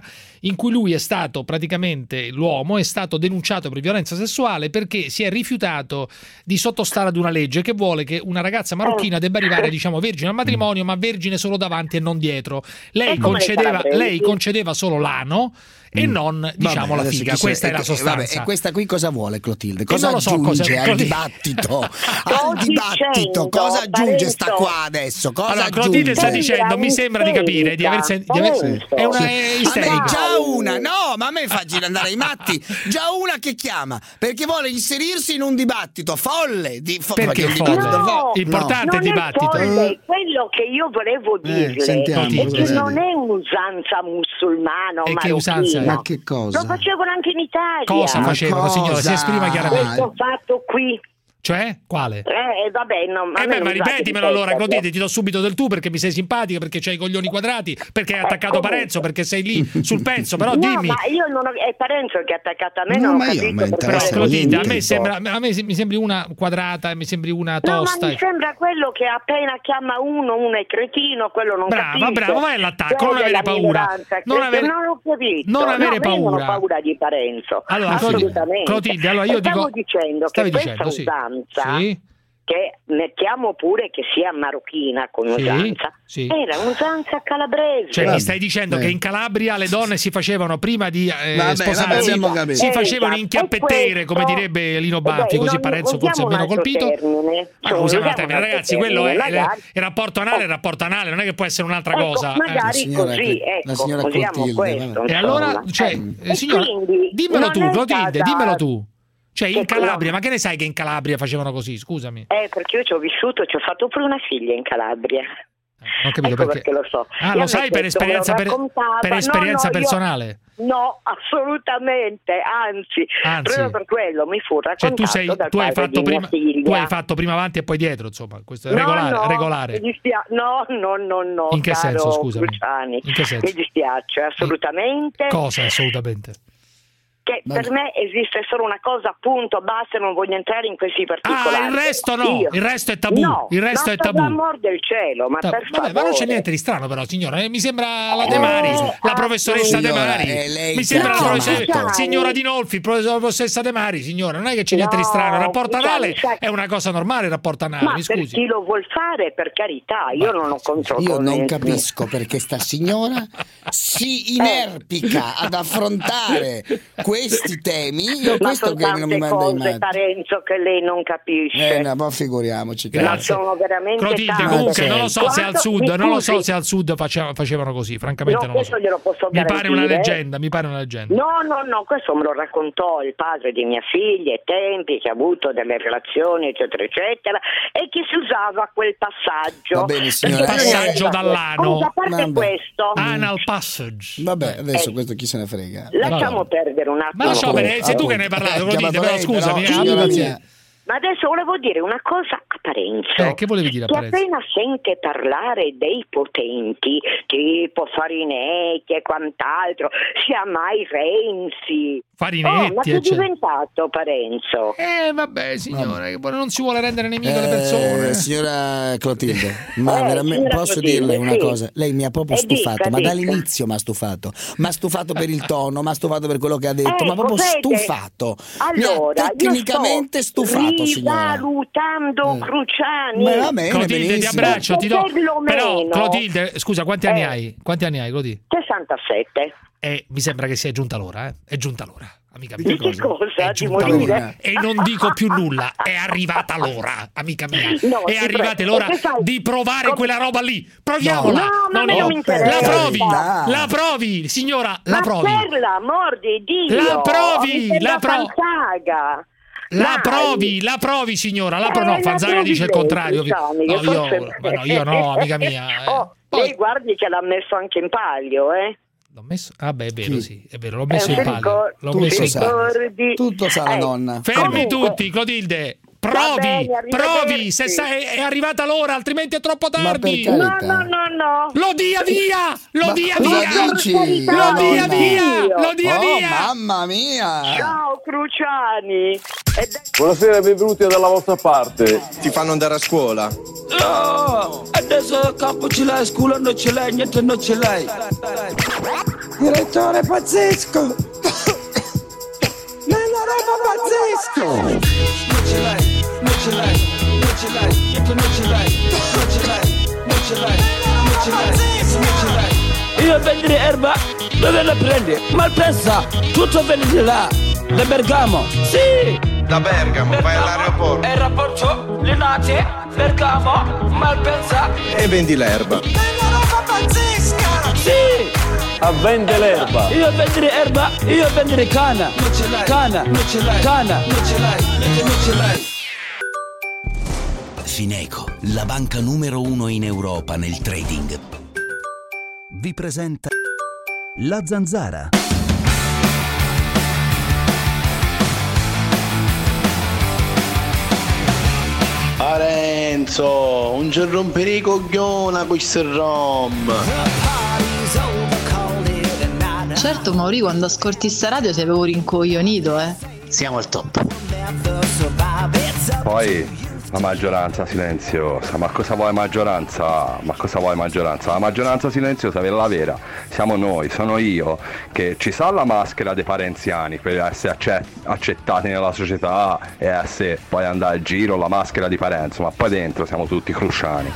in cui lui è stato praticamente, l'uomo è stato denunciato per violenza sessuale perché si è rifiutato di sottostare ad una legge che vuole che una ragazza marocchina debba arrivare, diciamo, vergine al matrimonio, ma vergine solo davanti e non dietro. Lei concedeva, lei concedeva solo l'ano e non, diciamo, vabbè, la figa. C'è, questa e, è la sostanza. Vabbè, e questa qui cosa vuole, Clotilde? Cosa non lo so, aggiunge cosa, al dibattito? al dibattito cosa aggiunge sta qua adesso? Cosa allora, aggiunge? Clotilde sta dicendo, mi sembra di capire, di aver sentito. È una isterica. Già una, no, ma a me fa girare andare ai matti. Già una che chiama perché vuole inserirsi in un dibattito folle. Di, fo- perché folle? No, importante il dibattito. Folle. Quello che io volevo dirle eh, sentiamo, è che non è un'usanza musulmana o e che usanza è? Ma che cosa? Lo facevano anche in Italia. Cosa facevano, signora? Si esprima chiaramente. Questo fatto qui. Cioè? Quale? Eh, vabbè, no, ma, eh beh, ma ripetimelo allora, Clotilde, ti do subito del tu perché mi sei simpatica, perché c'hai i coglioni quadrati, perché hai attaccato Parenzo, perché sei lì sul pezzo, però no, dimmi. ma io non ho, è Parenzo che ha attaccato a me, no, non ho capito. Io, però Clotilde, a me sembra, a me mi sembri una quadrata, mi sembri una tosta. No, ma mi sembra quello che appena chiama uno, uno è cretino, quello non brava, capisce. Brava, brava, vai all'attacco, non avere paura. Non, avere, non ho capito. Non avere no, paura. Non ho paura di Parenzo. Allora, assolutamente. Clotilde, allora io Stavo dico dicendo che dicendo, questa sì. usanza Sì. che mettiamo pure che sia marocchina con sì, usanza, sì. era un'usanza calabrese. Cioè mi stai dicendo eh. che in Calabria le donne si facevano prima di eh, vabbè, sposarsi, vabbè, si facevano esatto. inchiappettere, come direbbe Lino Banfi, così Parenzo forse è meno colpito. Termine. Ma non usiamo termine, ragazzi, quello è il rapporto anale, il oh. rapporto anale, non è che può essere un'altra ecco, cosa. Magari eh. così, ecco, usiamo questo. E allora, cioè, e signora, dimmelo tu, Clotilde, dimmelo tu. Cioè in che Calabria, no. ma che ne sai che in Calabria facevano così, scusami? Eh, perché io ci ho vissuto, ci ho fatto pure una figlia in Calabria. Non ho capito ecco perché. perché lo so. Ah, io lo sai per esperienza, per, per esperienza no, no, personale? Io, no, assolutamente, anzi, anzi, proprio per quello mi fu raccontato cioè, tu, sei, dal tu, hai padre fatto di mia prima, figlia. tu hai fatto prima avanti e poi dietro, insomma, questo è no, regolare. No, regolare. Mi dispia- no, no, no, no. In che caro senso, scusami? Cruciani. In che senso? Mi dispiace, assolutamente. Cosa assolutamente? Che Vabbè. per me esiste solo una cosa, punto, basta, non voglio entrare in questi particolari. Ah, il resto no, Io. il resto è tabù, no, il resto è tabù. Per l'amor del cielo, ma Ta- per vabbè, favore. ma non c'è niente di strano però, signora, eh, mi sembra la De Mari, Eh, la professoressa De signora, Mari. eh, lei mi sembra la no, professoressa, ma- signora Di Nolfi, professoressa De Mari, signora, non è che c'è niente No, di strano, il rapporto Cruciani, anale sai- è una cosa normale, il rapporto anale, Ma mi per scusi. chi lo vuol fare, per carità, io non ho contro. Io non capisco perché sta signora si inerpica ad affrontare questi temi. Io Ma questo sono che non mi tante manda in cose, mano. Parenzo, che lei non capisce. Eh, no, ma figuriamoci. Ma Grazie. sono veramente Clotilde, tante. comunque non lo so se al Quanto- sud, mi non lo so scusi? se al sud facevano, facevano così, francamente No, non lo so. questo glielo posso Mi pare una garantire. leggenda, mi pare una leggenda. No, no, no, questo me lo raccontò il padre di mia figlia, ai tempi che ha avuto delle relazioni, eccetera, eccetera, e che si usava quel passaggio. Va bene, signora. Il passaggio dall'ano. Scusa, a parte Vabbè. questo, Anal passage. Vabbè, adesso Eh. questo chi se ne frega. lasciamo Vabbè. perdere un attimo. Ma lasciamo bene, sei tu che appunto. ne hai parlato, Eh, Clotilde, chiamato però lei, scusami, però, eh, abbi signora pazienza. mia. Ma adesso volevo dire una cosa a Parenzo. Eh, che volevi dire a Che Parenzo? appena sente parlare dei potenti, tipo Farinetti e quant'altro, sia mai Renzi. Farinetti, Oh, ma che è eccetera. diventato Parenzo? Eh vabbè signora, che poi non si vuole rendere nemico le Eh, persone. signora Clotilde, ma Eh, veramente signora posso Clotilde, dirle una sì. cosa? Lei mi ha proprio Eh, stufato, dica, ma dica. dall'inizio mi ha stufato. Mi ha stufato per il tono, mi ha stufato per quello che ha detto, Eh, ma proprio vede? stufato. Allora, mi ha tecnicamente io sto stufato, signora. rivalutando Eh. Cruciani. Beh, va bene, Clotilde, ti benissimo. abbraccio, ti do. Perlomeno. Però Clotilde, scusa, quanti anni Eh. hai? Quanti anni hai, Clotilde? sessantasette. Eh, mi sembra che sia giunta l'ora, eh? È giunta l'ora. Amica mia, Di che cosa? È Di giunta morire? l'ora. E non dico più nulla, è arrivata l'ora, amica mia. No, è ti arrivata prego. l'ora Perché sai- di provare come- quella roba lì. Proviamola. No, ma a me no, non mi interessa. la provi, Dai. la provi, signora, la Ma provi. per l'amor di Dio! La provi, Mi la sembra pro- Fanzaga. La Dai. provi, la provi, signora. La pro- Eh, no, la Fanzaga provi dice il lei, contrario. Cruciani, No, che io, forse- ma no, io no, amica mia. eh. Oh, Poi- lei guardi che l'ha messo anche in palio, eh? L'ho messo? Ah, beh, è vero, Chi? sì, è vero, l'ho messo Eh, in ti palio. ricor- L'ho tu messo ti in palio. ricordi? Tutto sa la Eh, nonna. Fermi Comunque- tutti, Clotilde. Va Provi, bene, arrivederci. provi, se sa- è, è arrivata l'ora, altrimenti è troppo Ma tardi. per No, carità. no, no, no. Lo dia via! Lo Ma dia cosa via! dici? Lo dia Madonna. via! Lo dia Oh, via! mamma mia! Ciao Cruciani. E dai- Buonasera, benvenuti dalla vostra parte. Ti fanno andare a scuola? No, adesso il capo ce l'hai, scuola non ce l'hai, niente non ce l'hai. Direttore pazzesco! Nella roba pazzesco! Non ce l'hai, non ce l'hai, non ce l'hai, non ce l'hai, non ce l'hai, non ce l'hai, non ce l'hai, non ce l'hai. Io vendere erba, dove la prendi? Malpensa, tutto vendere là, da Bergamo, sì! Da Bergamo, Bergamo, vai all'aeroporto. Aeroporto, Linate, Bergamo, Malpensa. E vendi l'erba. Nella roba pazzesca! Sì! A vendere l'erba. Io vendere erba, io vendere cana. Non ce l'hai, cana, non ce l'hai, cana. non ce l'hai, non ce l'hai. Fineco, la banca numero uno in Europa nel trading, vi presenta La Zanzara. Parenzo, un ci rompere i coglioni a questo rom. Certo Mauri, quando ascolti sta radio ti avevo rincoglionito, eh. Siamo al top. Poi la maggioranza silenziosa, ma cosa vuoi maggioranza? Ma cosa vuoi maggioranza? La maggioranza silenziosa, quella la vera, siamo noi, sono io, che ci sa la maschera dei parenziani, per essere accettati nella società e essere poi andare al giro la maschera di Parenzo, ma poi dentro siamo tutti cruciani.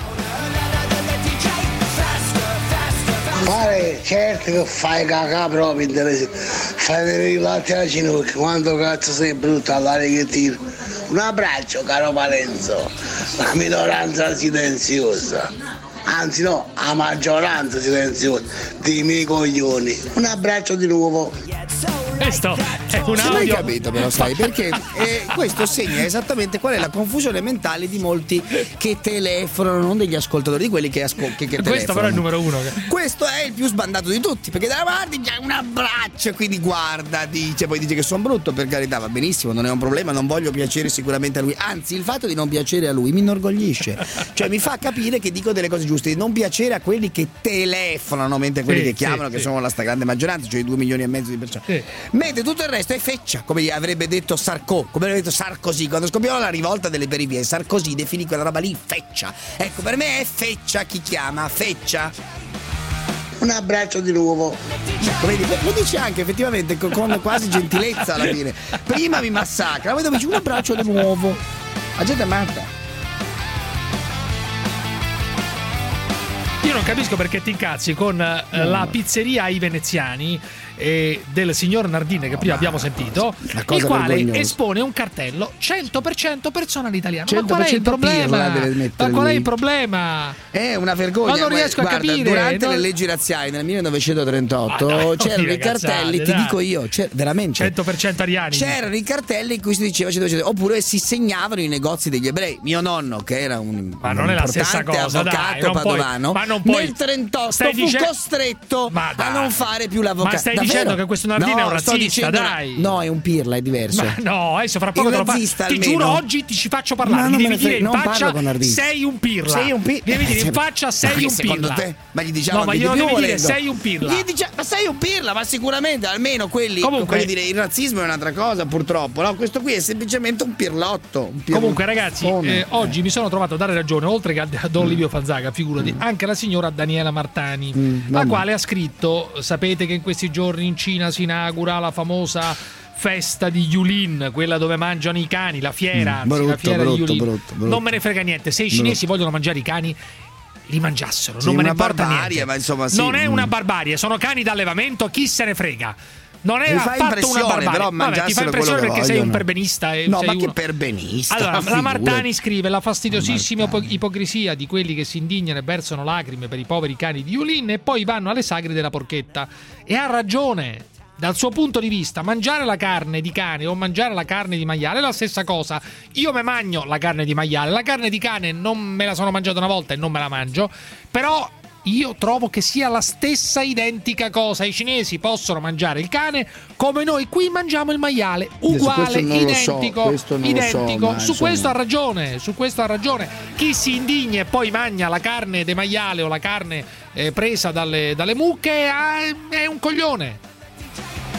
Pare, certo che fai cacà proprio interessante, fai vedere i lati alla ginocchia, quanto cazzo sei brutto all'aria che tiro. Un abbraccio caro Parenzo, la minoranza silenziosa, anzi no, la maggioranza silenziosa dei miei coglioni. Un abbraccio di nuovo. Questo è un Non hai audio. capito però, sai, perché eh, questo segna esattamente qual è la confusione mentale di molti che telefonano, non degli ascoltatori, di quelli che, ascol- che, che telefonano. Questo però è il numero uno. Questo è il più sbandato di tutti, perché da parte c'è un abbraccio, quindi guarda, dice, poi dice che sono brutto, per carità, va benissimo, non è un problema, non voglio piacere sicuramente a lui, anzi il fatto di non piacere a lui mi inorgoglisce, cioè mi fa capire che dico delle cose giuste, di non piacere a quelli che telefonano, mentre quelli Sì, che chiamano, sì, che sì. sono la stragrande maggioranza, cioè i due milioni e mezzo di persone. Sì. Mentre tutto il resto è feccia, come avrebbe detto Sarko, come avrebbe detto Sarkozy quando scoppiò la rivolta delle periferie. Sarkozy definì quella roba lì feccia. Ecco, per me è feccia chi chiama, feccia. Un abbraccio di nuovo. Come dice, lo dice anche effettivamente con, con quasi gentilezza alla fine. Prima mi massacra, poi dopo dice un abbraccio di nuovo. La gente è matta. Io non capisco perché ti incazzi con eh, la pizzeria ai veneziani eh, del signor Nardini che prima abbiamo sentito, il quale vergognosa. espone un cartello cento per cento persona all'italiano. Ma cento qual per è il cento pirla problema? deve mettere Ma qual è lui. il problema? È una vergogna. Ma non riesco Guarda, a capire. Durante non- le leggi razziali nel millenovecentotrentotto Ma dai, non c'erano dire i cartelli, cazzate, ti dai. dico io, c'era, veramente. cento per cento ariani. C'erano i cartelli in cui si diceva cento per cento, oppure si segnavano i negozi degli ebrei. Mio nonno, che era un, Ma un non è la stessa importante cosa, dai, avvocato non puoi- padovano, ma non puoi- nel trentotto stai fu dice- costretto Ma a dai. non fare più l'avvocato. Ma stai Davvero? dicendo che questo Nardini No, è un sto razzista, dicendo- dai. No, è un pirla, è diverso. Ma no, adesso fra poco Il te lo fa- nazista Ti almeno. giuro, oggi ti ci faccio parlare. Ma Mi non me devi ne dire in frega, non faccia parlo con Nardini. sei un pirla. Sei un pirla. Devi dire in faccia sei Ma un secondo pirla. te? Ma gli diciamo No, ma anche glielo di più devi dire volendo. sei un pirla. Gli dice- ma sei un pirla, ma sicuramente almeno quelli. Comunque- voglio dire, il razzismo è un'altra cosa, purtroppo. No, questo qui è semplicemente un pirlotto. Un pirla- Comunque ragazzi, eh, oggi mi sono trovato a dare ragione, oltre che a ad Olivio Fanzaga, figurati, anche alla signora Daniela Martani, la vabbè. quale ha scritto, sapete che in questi giorni in Cina si inaugura la famosa festa di Yulin, quella dove mangiano i cani, la fiera, Mm, anzi, brutto, la fiera brutto, di Yulin. brutto, brutto. Non me ne frega niente, se i cinesi vogliono mangiare i cani li mangiassero, Sì, non me ne una importa barbarie, niente. ma insomma, sì. Non è Mm. una barbarie, sono cani d'allevamento, chi se ne frega. Non è Mi fa affatto una impressione, barbarie. però Vabbè, ti fa mangiassero impressione quello che perché sei un vogliono. perbenista e No, sei ma che uno- perbenista? Allora, la figurati. Martani scrive: la fastidosissima ipo- ipocrisia di quelli che si indignano e versano lacrime per i poveri cani di Yulin e poi vanno alle sagre della porchetta. E ha ragione. Dal suo punto di vista, mangiare la carne di cane o mangiare la carne di maiale è la stessa cosa. Io me mangio la carne di maiale, la carne di cane non me la sono mangiata una volta e non me la mangio, però io trovo che sia la stessa identica cosa. I cinesi possono mangiare il cane come noi qui mangiamo il maiale, uguale, questo non lo so, identico, questo non lo so, identico. ma Su insomma. questo ha ragione, su questo ha ragione. Chi si indigna e poi mangia la carne di maiale o la carne eh, presa dalle, dalle mucche ah, è un coglione.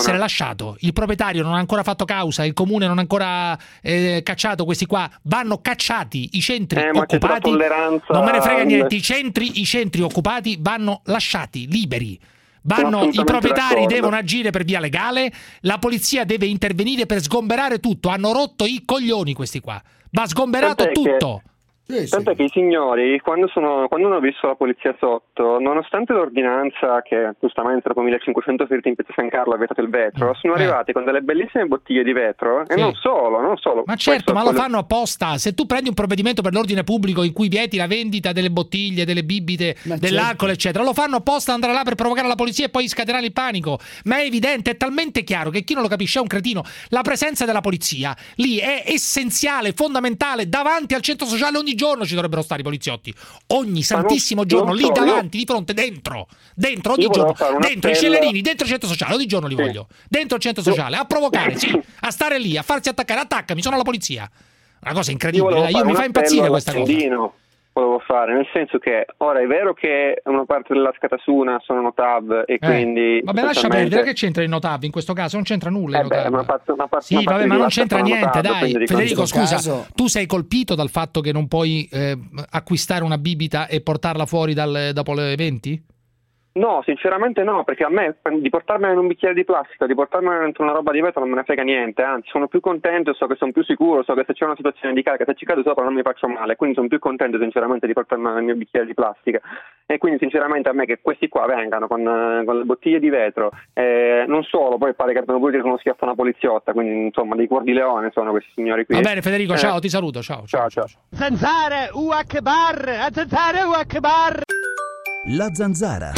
essere lasciato. Il proprietario non ha ancora fatto causa, il comune non ha ancora eh, cacciato questi qua. Vanno cacciati i centri Eh, ma c'è della occupati. tolleranza- Non me ne frega niente. I centri, i centri occupati vanno lasciati liberi. Vanno, i proprietari d'accordo. devono agire per via legale, la polizia deve intervenire per sgomberare tutto. Hanno rotto i coglioni questi qua. Va sgomberato Tant'è tutto. Che... Tanto che i signori, quando, sono, quando hanno visto la polizia sotto, nonostante l'ordinanza che giustamente dopo millecinquecento feriti in piazza San Carlo ha vietato il vetro, sono Eh. arrivati con delle bellissime bottiglie di vetro e Sì. non solo, non solo. Ma certo, Questo- ma lo fanno apposta. Se tu prendi un provvedimento per l'ordine pubblico in cui vieti la vendita delle bottiglie, delle bibite, dell'alcol, eccetera, lo fanno apposta, andare là per provocare la polizia e poi scatenare il panico. Ma è evidente, è talmente chiaro che chi non lo capisce è un cretino. La presenza della polizia lì è essenziale, fondamentale. Davanti al centro sociale ogni giorno ci dovrebbero stare i poliziotti. Ogni santissimo non- giorno, non lì so, davanti, di fronte, dentro. Dentro, ogni Io volevo giorno. fare un Dentro i appello- Cellerini, dentro il centro sociale, ogni giorno li Sì. voglio. Dentro il centro sociale, a provocare, sì. A stare lì, a farsi attaccare. Attaccami, sono la polizia. Una cosa incredibile, volevo dai, io fare mi un fa impazzire appello questa cosa. all'accendino, volevo fare, nel senso che ora è vero che una parte della Scatasuna sono Notav e Eh, quindi vabbè, lascia sostanzialmente- perdere, che c'entra il Notav in questo caso? Non c'entra nulla il Eh beh, Notav. una parte- una parte- Sì, una parte vabbè, di ma non Vasta c'entra sono niente, Notav, dai. quindi di Federico, questo scusa, caso- tu sei colpito dal fatto che non puoi eh, acquistare una bibita e portarla fuori dal, dopo le venti? No, sinceramente no, perché a me di portarmela in un bicchiere di plastica, di portarmela dentro una roba di vetro non me ne frega niente, anzi sono più contento, so che sono più sicuro, so che se c'è una situazione di carica, se ci cado sopra non mi faccio male, quindi sono più contento sinceramente di portarmela nel mio bicchiere di plastica e quindi sinceramente a me che questi qua vengano con, eh, con le bottiglie di vetro, eh, non solo, poi pare che abbiano pure che sono schiaffa una poliziotta, quindi insomma dei cuor di leone sono questi signori qui. Va bene Federico, Eh, ciao, ti saluto, ciao. Ciao, ciao. Zanzare, U Akbar, Zanzare, U Akbar. La Zanzara.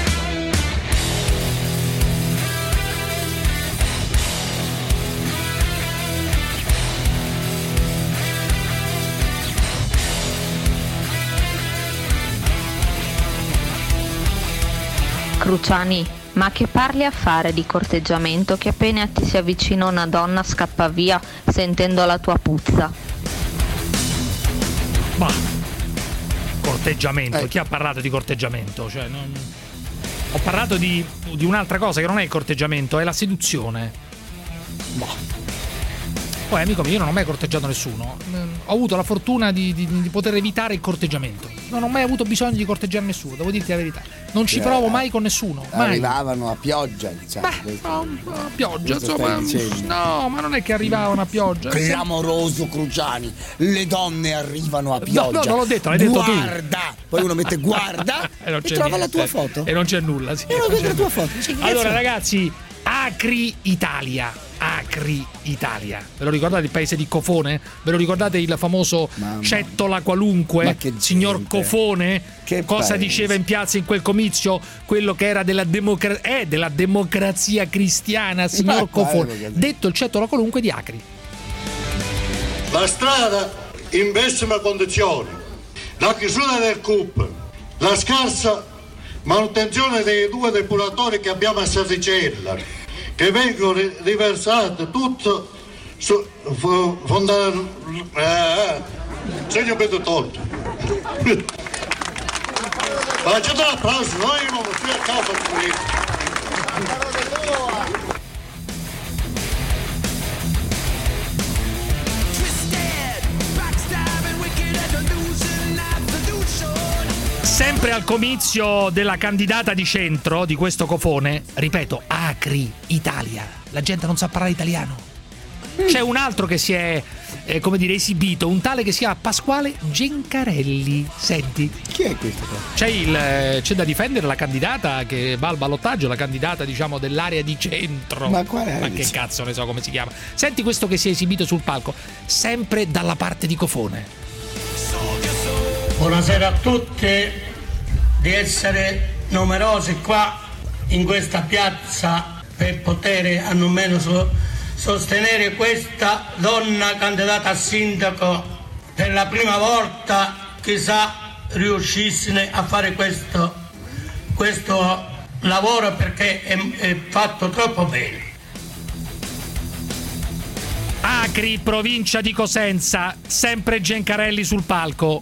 Cruciani, ma che parli a fare di corteggiamento che appena ti si avvicina una donna scappa via sentendo la tua puzza? Ma corteggiamento, chi ha parlato di corteggiamento? Cioè, non... Ho parlato di, di un'altra cosa che non è il corteggiamento, è la seduzione. Boh. Poi amico mio, io non ho mai corteggiato nessuno. Ho avuto la fortuna di, di, di poter evitare il corteggiamento. Non ho mai avuto bisogno di corteggiare nessuno, devo dirti la verità. Non ci Cioè, provo mai con nessuno. Mai. Arrivavano a pioggia, diciamo. Beh, a, a pioggia, Questo insomma. stai dicendo. No, ma non è che arrivavano a pioggia. Clamoroso, Cruciani. Le donne arrivano a No, pioggia. no, non l'ho detto, l'hai detto tu. Guarda. Poi uno mette guarda E non e c'è trova niente. la tua foto. E non c'è nulla, sì. E non non vede c'è la tua nulla. foto. Dice, che Allora cazzo- ragazzi, Acri Italia. Acri Italia. Ve lo ricordate il paese di Cofone? Ve lo ricordate il famoso Mamma. Cettola qualunque? Ma che signor gente. Cofone? Che Cosa paese. diceva in piazza in quel comizio? Quello che era della, democra- eh, della democrazia cristiana, signor Ma Cofone. quello che- Detto il Cettola qualunque di Acri. La strada in pessime condizioni, la chiusura del C U P, la scarsa manutenzione dei due depuratori che abbiamo a Sarricella, che vengono ri- riversate tutto su fo- fonda- eh, segno Pedro Tolto. Facciate un applauso, noi non stiamo a capo qui. Sempre al comizio della candidata di centro di questo Cofone, ripeto, Acri Italia. La gente non sa parlare italiano. C'è un altro che si è, eh, come dire, esibito, un tale che si chiama Pasquale Gencarelli. Senti. Chi è questo qua? C'è, il, eh, c'è da difendere la candidata che va al ballottaggio, la candidata, diciamo, dell'area di centro. Ma qual è? Ma che cazzo ne so come si chiama. Senti questo che si è esibito sul palco, sempre dalla parte di Cofone. Buonasera a tutti, di essere numerosi qua in questa piazza per poter almeno so- sostenere questa donna candidata a sindaco per la prima volta, chissà riuscissene a fare questo, questo lavoro perché è, è fatto troppo bene. Acri, provincia di Cosenza, sempre Gencarelli sul palco.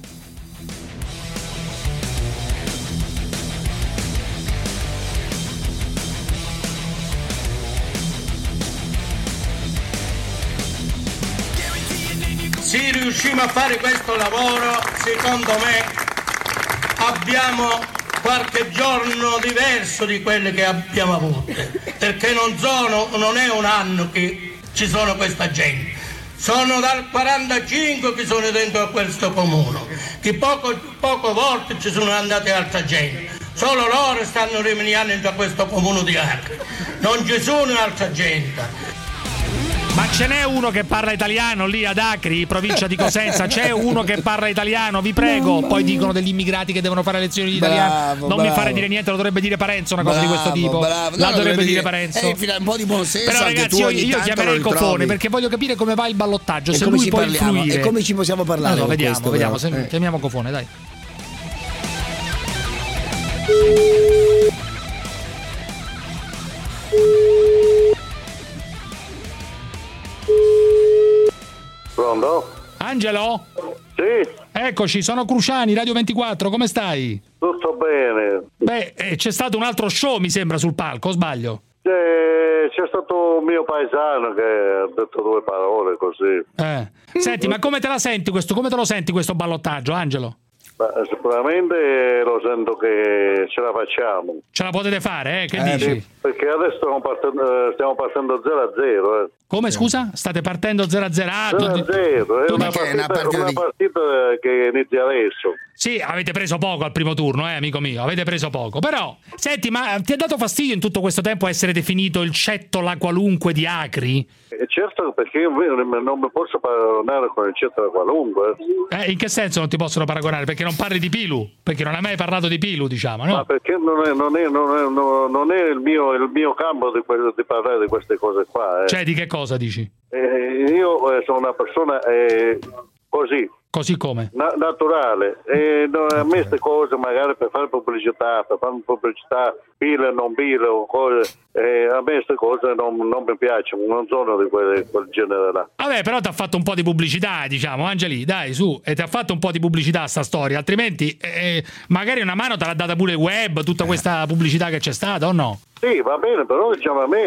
Se riusciamo a fare questo lavoro, secondo me abbiamo qualche giorno diverso di quelli che abbiamo avuto, perché non sono, non è un anno che ci sono questa gente. Sono dal quarantacinque che sono dentro a questo comune, che poco, poco volte ci sono andate altra gente. Solo loro stanno rimaniendo dentro a questo comune di Acre. Non ci sono altra gente. Ma ce n'è uno che parla italiano lì ad Acri, provincia di Cosenza? C'è uno che parla italiano? Vi prego. Poi dicono degli immigrati che devono fare lezioni di italiano. Bravo, non bravo. mi fare dire niente, lo dovrebbe dire Parenzo, una cosa Bravo, di questo tipo. bravo. La No, dovrebbe dire dire- Parenzo. eh, fino a un po' di buonsenso Però anche ragazzi, tu io, ogni io tanto chiamerei il lo cofone ritrovi. perché voglio capire come va il ballottaggio, E se come lui ci può parliamo? influire. E come ci possiamo parlare No, no, con vediamo, questo, vediamo, però? se- Eh. chiamiamo cofone, dai. Pronto? Angelo? Sì. Eccoci, sono Cruciani, Radio ventiquattro, come stai? Tutto bene. Beh, eh, c'è stato un altro show, mi sembra, sul palco, o sbaglio? Eh, c'è stato un mio paesano che ha detto due parole così. Eh. Senti, ma come te la senti questo? Come te lo senti questo ballottaggio, Angelo? Ma sicuramente lo sento che ce la facciamo. Ce la potete fare, eh? Che Eh, dici? sì, perché adesso stiamo partendo, stiamo partendo zero a zero. Eh. Come, scusa? State partendo zero a zero? Ah, zero tu- a zero, è tu- una Ma che è partita, una partita una di- partita che inizia adesso. Sì, avete preso poco al primo turno, eh, amico mio, avete preso poco. Però, senti, ma ti ha dato fastidio in tutto questo tempo essere definito il cetto la qualunque di Acri? E certo, perché io non mi posso paragonare con il centro qualunque. Eh, in che senso non ti possono paragonare? Perché non parli di Pilu? Perché non hai mai parlato di Pilu, diciamo, no? Ma perché non è, non è, non è, non- non è il, mio, il mio campo di, que- di parlare di queste cose qua. Eh. Cioè, di che cosa dici? Eh, io eh, sono una persona eh, così. Così come? Na- naturale, e no, a me queste cose magari per fare pubblicità, per fare pubblicità, pile, non pile o cose, eh, a me queste cose non, non mi piacciono, non sono di quel, quel genere là. Vabbè, però ti ha fatto un po' di pubblicità, diciamo, Angeli, dai, su, e ti ha fatto un po' di pubblicità sta storia, altrimenti eh, magari una mano te l'ha data pure il web, tutta questa pubblicità che c'è stata, o no? Sì, va bene, però diciamo a me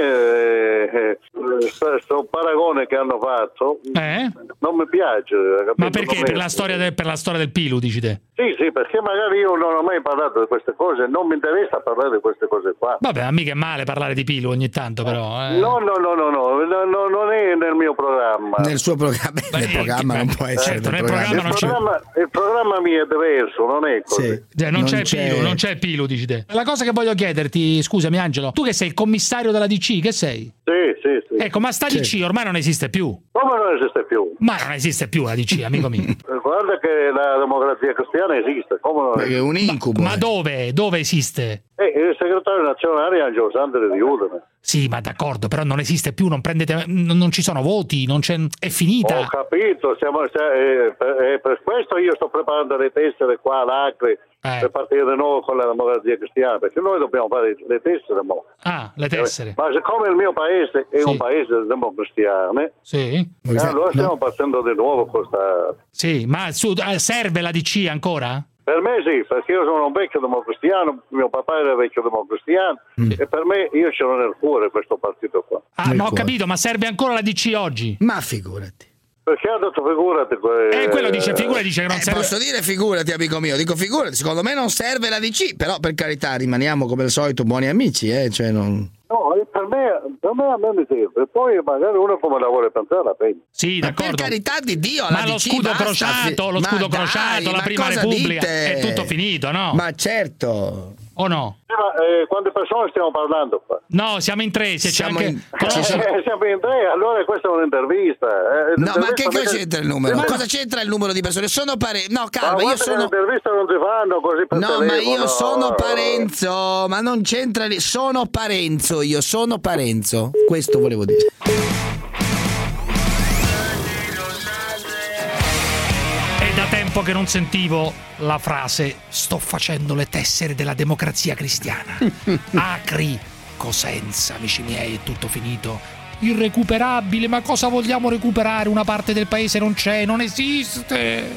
eh, questo paragone che hanno fatto Eh? non mi piace. Capito? Ma perché? Non Per mi- la storia del, per la storia del Pilu, dici te? Sì, sì, perché magari io non ho mai parlato di queste cose, non mi interessa parlare di queste cose qua. Vabbè, a mica è male parlare di Pilu ogni tanto, però. Eh. No, no, no, no, no, no, no, non è nel mio programma. Nel suo programma, nel programma non può essere. certo, nel nel programma il, non c'è. programma, il programma mio è diverso, non è così. Cioè, non, Non c'è, c'è- Pilu, non c'è Pilu, dici te. La cosa che voglio chiederti, scusami Angelo, tu che sei il commissario della D C, che sei? Sì, sì, sì. Ecco, ma sta D C ormai non esiste più. Come non esiste più? Ma non esiste più la D C, amico mio. Guarda che la democrazia cristiana esiste, come non esiste? È un incubo. Ma dove? Dove esiste? Eh, il segretario nazionale è Angelo Sandri di Udine. Sì, ma d'accordo, però non esiste più, non prendete, non non ci sono voti, non c'è, è finita. Ho capito, siamo, eh, per, eh, per questo io sto preparando le tessere qua all'Acre Eh. per partire di nuovo con la democrazia cristiana, perché noi dobbiamo fare le tessere. Mo. Ah, le tessere. Ma siccome il mio paese è Sì. un paese democristiano, Sì. eh, allora stiamo partendo di nuovo con questa... Sì, ma su- eh, serve la D C ancora? Per me sì, perché io sono un vecchio democristiano, mio papà era vecchio democristiano e per me io ce l'ho nel cuore questo partito qua. Ah, ma ho capito, ma serve ancora la D C oggi? Ma figurati. Perché ha detto figurati... que- Eh, quello dice figura, dice che non Eh, serve. posso dire figurati, amico mio, dico figurati, secondo me non serve la D C, però per carità rimaniamo come al solito buoni amici, eh, cioè non... No, eh, per me, per me a me mi serve, poi magari uno come la vuole pensare la pensa. Sì, Ma per d'accordo. carità di Dio, Ma la lo D C scudo basta, crociato, lo fi- scudo ma crociato, dai, la ma prima cosa Repubblica, dite? è tutto finito, no? Ma certo. O no? Sì, ma eh, quante persone stiamo parlando qua? No, siamo in tre, se c'è Siamo anche... in- conosci- Eh, siamo in tre, allora questa è un'intervista. eh. No, ma che L'intervista cosa mica- c'entra il numero? Ma- Cosa c'entra il numero di persone? Sono pare... No, Ma calma, io guarda che sono... l'intervista non si fanno così per No, ma telefono. io sono Parenzo, ma non c'entra lì. Sono Parenzo, io sono Parenzo. Questo volevo dire. È da tempo che non sentivo la frase sto facendo le tessere della democrazia cristiana. Acri, Cosenza, amici miei, è tutto finito. Irrecuperabile, ma cosa vogliamo recuperare? Una parte del paese non c'è, non esiste.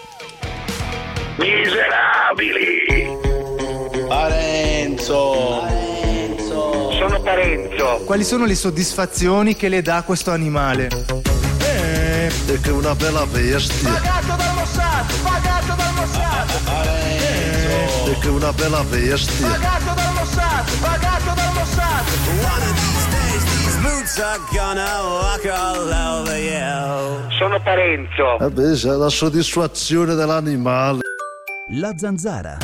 Miserabili! Parenzo! Sono Parenzo. Quali sono le soddisfazioni che le dà questo animale? Eh, perché è una bella bestia. Pagato dal Mossad! Pagato dal Mossad! Parenzo! E che è una bella bestia. Pagato dal Mossad, pagato dal Mossad. One of these days these boots are gonna walk all over you. Sono Parenzo. Vabbè, c'è la soddisfazione dell'animale. La Zanzara.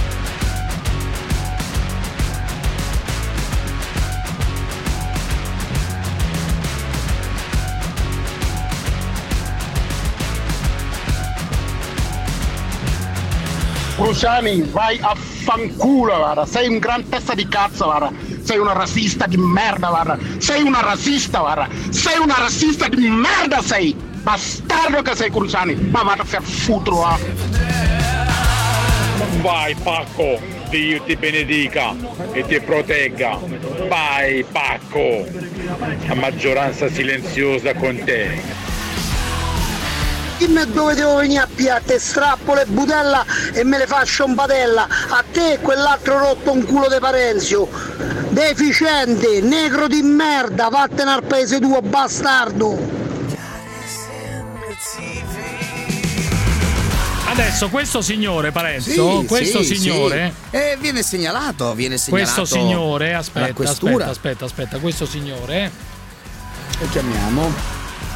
Cruciani, vai a fanculo, guarda. Sei un gran testa di cazzo, guarda. Sei una razzista di merda, guarda. Sei una razzista, guarda. Sei una razzista di merda, sei. Bastardo che sei, Cruciani. Ma vada a far futuro, ah. Vai, Pacco, Dio ti benedica e ti protegga. Vai, Pacco. La maggioranza silenziosa con te. Dimmi dove devo venire a piatte, strappo le budella e me le faccio un padella. A te e quell'altro rotto un culo de Parenzio. Deficiente, negro di merda, vattene al paese tuo, bastardo. Adesso questo signore Parenzo, Sì, questo sì, signore sì. Eh, viene segnalato, viene segnalato. Questo signore, aspetta, alla questura. aspetta, aspetta, aspetta, questo signore lo chiamiamo.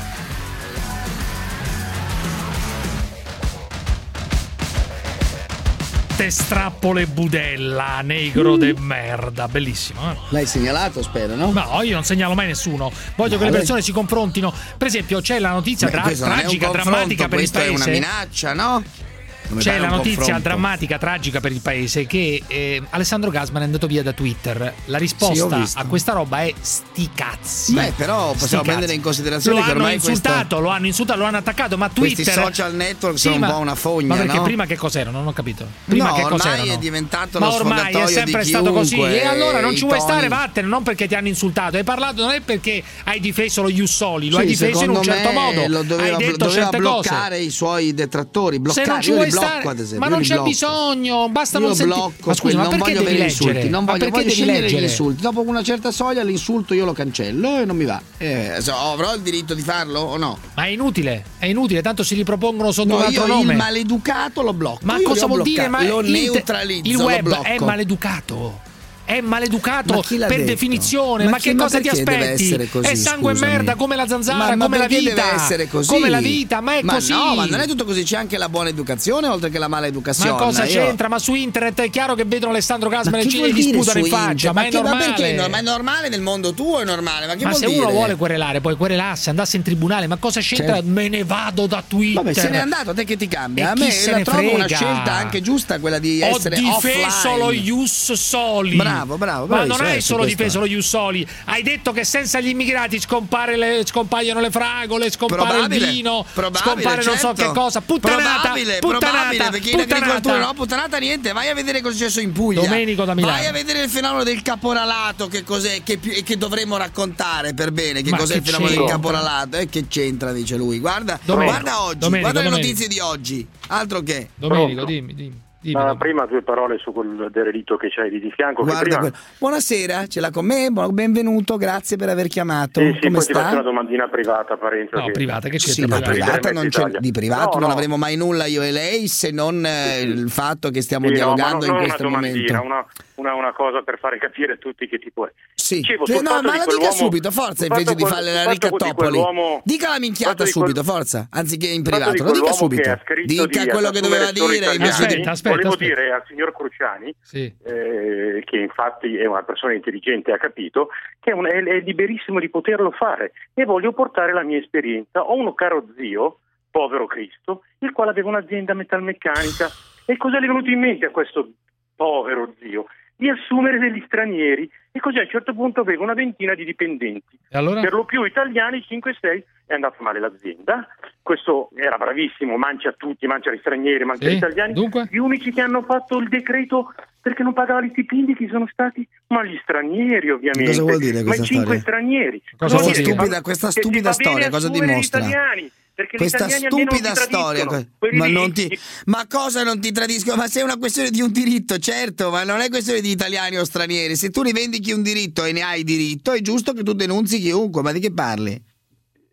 Te strappo le budella, negro Mm. de merda, bellissimo. Eh? L'hai segnalato, spero, no? No, io non segnalo mai nessuno. Voglio No, che le lei- persone si confrontino. Per esempio, c'è la notizia Beh, dra- questo non è un tragica, confronto, drammatica per il questo è paese. una minaccia, no? Come C'è fare la un notizia confronto? drammatica, tragica per il paese che eh, Alessandro Gasman è andato via da Twitter. La Sì, risposta ho visto. a questa roba è sti cazzi. Beh, però Sti possiamo cazzi. prendere in considerazione lo che hanno ormai insultato, questo- lo hanno insultato, lo hanno attaccato, ma Twitter questi social network Sì, sono ma- un po' una fogna, Ma perché no? prima che cos'erano? Non ho capito. Prima No, che ormai cos'erano? è diventato ma lo ormai è sfogatoio sempre di stato così. chiunque, E allora non i ci vuoi toni- stare, vattene, non perché ti hanno insultato. Hai parlato non è perché hai difeso lo Jussoli, lo Sì, hai difeso in un secondo certo me modo. lo doveva, hai detto doveva certe bloccare cose. i suoi detrattori, Se bloccare, non ci io li vuoi blocco stare, ad esempio, ma io non li c'è blocco. bisogno, basta non Io sentire. blocco Ma scusa, quelli, ma non perché voglio devi avere leggere? insulti, non Ma voglio, perché voglio devi scegliere leggere? gli insulti. Dopo una certa soglia l'insulto io lo cancello e non mi va. Eh, so, avrò il diritto di farlo o no? Ma è inutile, è inutile, tanto si ripropongono sotto No, un altro io nome. il maleducato lo blocco. Ma Io cosa li ho vuol dire? bloccati, Ma lo l'inter- neutralizzo, il lo web blocco. è maleducato. È maleducato Ma chi l'ha per detto? definizione. Ma Ma, chi- che ma cosa ti perché deve aspetti? essere così, È sangue e scusami? merda come la zanzara, Ma- ma come la perché vita. deve essere così? Come la vita, ma è ma così. no, ma non è tutto così, c'è anche la buona educazione oltre che la mala educazione. Ma cosa Io- c'entra? Ma su internet è chiaro che vedono Alessandro Gasman Ma e che ci vuol gli dire sputano in su faccia, internet? ma è che- normale. perché no? Ma è normale nel mondo tuo, è normale. Ma che Ma vuol se dire? uno vuole querelare, poi querelasse, andasse in tribunale, ma cosa c'entra? Certo. Me ne vado da Twitter. Vabbè, se n'è andato, a te che ti cambia? E A chi me se la ne trovo una frega? scelta anche giusta quella di Ho essere difeso offline. lo Ius Soli. Bravo, bravo, Ma bravissimo, non hai adesso solo questo difeso lo Ius Soli, hai detto che senza gli immigrati scompare le, scompaiono le fragole, scompare Probabile, il vino, probabile, scompare non so certo. che cosa. Puttanata, probabile, puttanata, probabile, perché in puttanata. agricoltura no, puttanata niente, vai a vedere cosa è successo in Puglia. Domenico da Milano. Vai a vedere il fenomeno del caporalato, che cos'è, che, più- e che dovremmo raccontare per bene, che Ma cos'è che il fenomeno del c'entra? caporalato. E che c'entra, dice lui. Guarda, Domenico, guarda oggi, Domenico, guarda le Domenico. notizie di oggi. Altro che. Domenico, Pronto? dimmi, dimmi. dimmi, Ma dimmi. prima due parole su quel derelitto che c'hai lì di fianco. che Guarda prima... quello. Buonasera, ce l'ha con me, buon- benvenuto, grazie per aver chiamato. Sì, sì, Come poi ti faccio sta? una domandina privata, Parenzo. No, che- privata, che c'è? Sì, ma privata? privata non c'è- Italia. di privato No, non no. avremo mai nulla io e lei, se non eh, il fatto che stiamo Sì, no, dialogando ma in non questo una momento. domandina, una, una, una cosa per fare capire a tutti che tipo è. Sì, Dicevo, Sì, sul no, fatto ma di la dica quell'uomo- subito, forza, sul invece fatto di quel- farle sul la fatto di ricattopoli. quell'uomo- Dica la sul minchiata fatto di quel- subito, forza, anziché in sul fatto privato, di lo dica quell'uomo subito. che ha scritto Dica di quello che assumere doveva solo dire. italiani. invece di- Aspetta, aspetta, Volevo aspetta. dire al signor Cruciani, Sì. eh, che infatti è una persona intelligente e ha capito, che è, un- è- è liberissimo di poterlo fare, e voglio portare la mia esperienza. Ho uno caro zio, povero Cristo, il quale aveva un'azienda metalmeccanica, e cosa gli è venuto in mente a questo povero zio? Di assumere degli stranieri, e così a un certo punto aveva una ventina di dipendenti, E allora? per lo più italiani, cinque sei, è andata male l'azienda. Questo era bravissimo, mancia tutti, mancia gli stranieri, mancia Sì, gli italiani. dunque? Gli unici che hanno fatto il decreto perché non pagava gli stipendi chi sono stati? Ma gli stranieri, ovviamente. Cosa vuol dire Ma questa i cinque storia? stranieri. Cosa Vuol vuol dire dire? che Stupida- fa- questa che si stupida va bene storia cosa assumere gli dimostra? italiani, perché gli Questa italiani almeno stupida non ti storia, tradiscono. que- Quelli ma lì- non ti, ma cosa non ti tradiscono? Ma se è una questione di un diritto, certo, ma non è questione di italiani o stranieri. Se tu rivendichi un diritto e ne hai diritto, è giusto che tu denunzi chiunque. Ma di che parli? Ma, eh,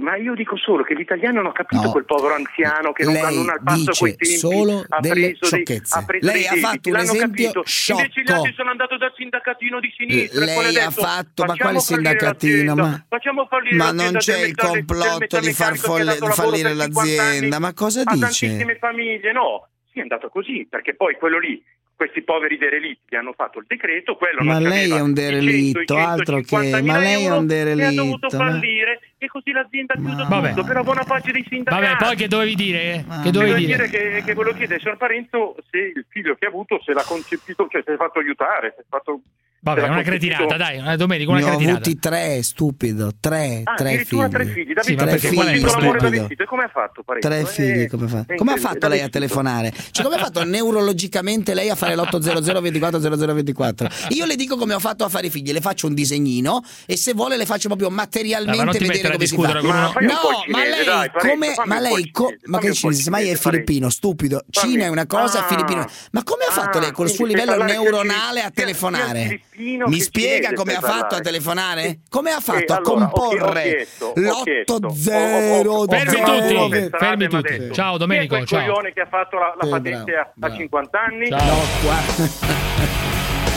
ma io dico solo che gli italiani non hanno capito No. quel povero anziano che non, Lei non ha il passo a quei dice tempi, solo ha delle preso dei, sciocchezze. ha preso Lei dei ha debiti, fatto un l'hanno esempio capito. sciocco. Invece gli altri sono andati dal sindacatino di sinistra. e poi Lei ha ha detto, fatto, ma facciamo quale fallire sindacatino? l'azienda, Ma, facciamo fallire ma l'azienda non del c'è il metal- del complotto di far metalmeccanico che ha folle- dato lavoro fallire per cinquanta l'azienda? anni Ma cosa a dice? tantissime famiglie, no? Sì, è andato così, perché poi quello lì, questi poveri derelitti gli hanno fatto il decreto, quello Ma non lei c'aveva è un i cento, derelitto, i altro che. Ma centocinquantamila lei è euro un e ha dovuto derelitto. ma- fallire e così l'azienda ha chiuso Vabbè. tutto per la buona pace dei sindacati. Vabbè, poi che dovevi dire? eh? Che Devo dovevi dire dire? che, che volevo chiedere, signor Parenzo, se il figlio che ha avuto se l'ha concepito, cioè se l'ha fatto aiutare, se l'ha fatto... Vabbè, se l'ha una concepito- cretinata, dai, una domenica, una Ne ho cretinata. avuti tre, stupido. Tre, Ah, tre addirittura figli. tre figli, da Sì, ma tre perché qual è il figli, piccolo amore da stupido. vestito, e come ha fatto Parenzo? Tre Eh, figli, come fa? è Come ha incredibile, fatto da lei a vestito. telefonare? Cioè, come ha fatto neurologicamente lei a fare l'otto zero zero ventiquattro zero zero ventiquattro? Io le dico come ho fatto a fare i figli, le faccio un disegnino e se vuole le faccio proprio materialmente Dai, ma non ti vedere mettere a come si fa. discutere con uno- Ma fai un po' No, il ma cinese, lei dai, Parenzo, come fammi ma un po' lei il co- cinese, ma fammi che un po' il cinese? Ma è cinese, filippino, stupido. Fammi- Cina è una cosa, Ah. filippino. Ma come ha fatto Ah, lei col suo quindi sai livello parlare sia neuronale a sia- sia telefonare? filippino Mi che spiega cinese come ha sai fatto a parlare. telefonare? Come ha Eh, fatto a allora, ho- comporre ho chiesto, ho chiesto. l'otto zero Ho- ho- ho- Fermi chiamato tutti, uno che strada fermi e mi ha tutti. detto, Ciao, Domenico, chi è quel ciao. coglione che ha fatto la, la Sì, patente bravo, a- a bravo. cinquanta anni? Ciao. No, qua.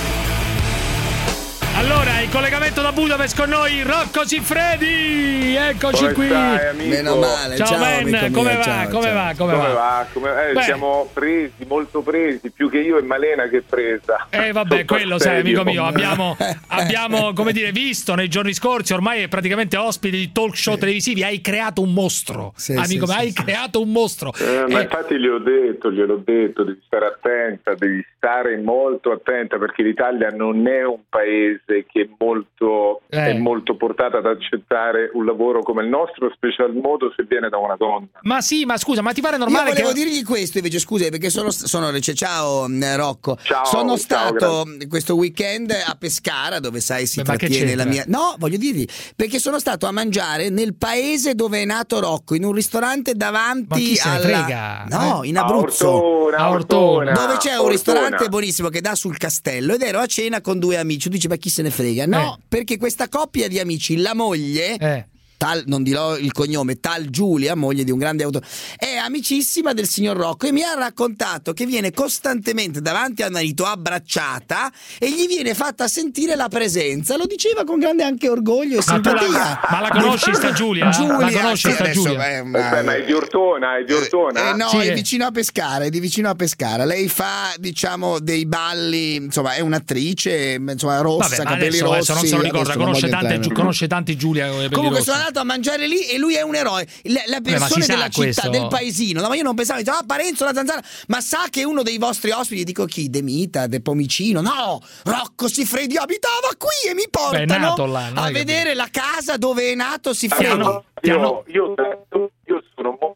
Allora, in collegamento da Budapest con noi Rocco Siffredi. Eccoci Come qui. stai, amico? Meno male. Ciao, ciao man, amico mio, come va? ciao, come ciao. va? Come, Come va? va? Come- eh, Beh. siamo presi, molto presi, più che io e Malena che presa. Eh vabbè, Sotto quello sai, assedio. amico mio, abbiamo, abbiamo come dire visto nei giorni scorsi, ormai è praticamente ospite di talk show televisivi, hai creato un mostro, Sì, amico sì, mio, sì, hai sì. creato un mostro. Eh, ma Eh, infatti gli ho detto, gliel'ho detto, devi stare attenta, devi stare molto attenta perché l'Italia non è un paese che è molto, Eh. è molto portata ad accettare un lavoro come il nostro, special modo se viene da una donna. ma sì, ma scusa, ma ti pare Io normale volevo che dirgli questo invece, scusa, perché sono, sono cioè, ciao eh, Rocco. Ciao, sono ciao, stato questo weekend a Pescara, dove sai si Beh, ma che trattiene la c'entra? mia. No, voglio dirgli, perché sono stato a mangiare nel paese dove è nato Rocco, in un ristorante Ma davanti chi se ne alla. frega? No, in A Abruzzo. Ortona, A Ortona. Dove c'è un Ortona. ristorante buonissimo che dà sul castello ed ero a cena con due amici. Tu dici, ma chi se ne frega? No, Eh. perché questa coppia di amici, la moglie, Eh. tal, non dirò il cognome, tal Giulia, moglie di un grande auto, è amicissima del signor Rocco e mi ha raccontato che viene costantemente davanti al marito abbracciata e gli viene fatta sentire la presenza. Lo diceva con grande anche orgoglio e Ma tu la- simpatia. ma la conosci sta Giulia? Giulia, La conosci sì, sta adesso Giulia? è Eh, una- beh, ma è di Ortona, è di Ortona? eh, no, Sì, è eh. vicino a Pescara, è di vicino a Pescara. Lei fa, diciamo, dei balli, insomma, è un'attrice, insomma, rossa, Vabbè, ma capelli adesso, rossi. adesso non se lo ricorda, adesso non conosce voglio tante, entrare Giu- nel- conosce tanti Giulia con i capelli Comunque rossi. sono andato a mangiare lì e lui è un eroe. Le, le ma persone si sa della città, questo. del paesino, no, ma io non pensavo, dicevo, ah, Parenzo, la zanzara, ma sa che uno dei vostri ospiti, dico chi? De Mita, De Pomicino? No, Rocco Siffredi abitava qui e mi Beh, è portano nato là, non a hai vedere la casa dove è nato Siffredi. hanno- ti hanno- Io, io, io sono molto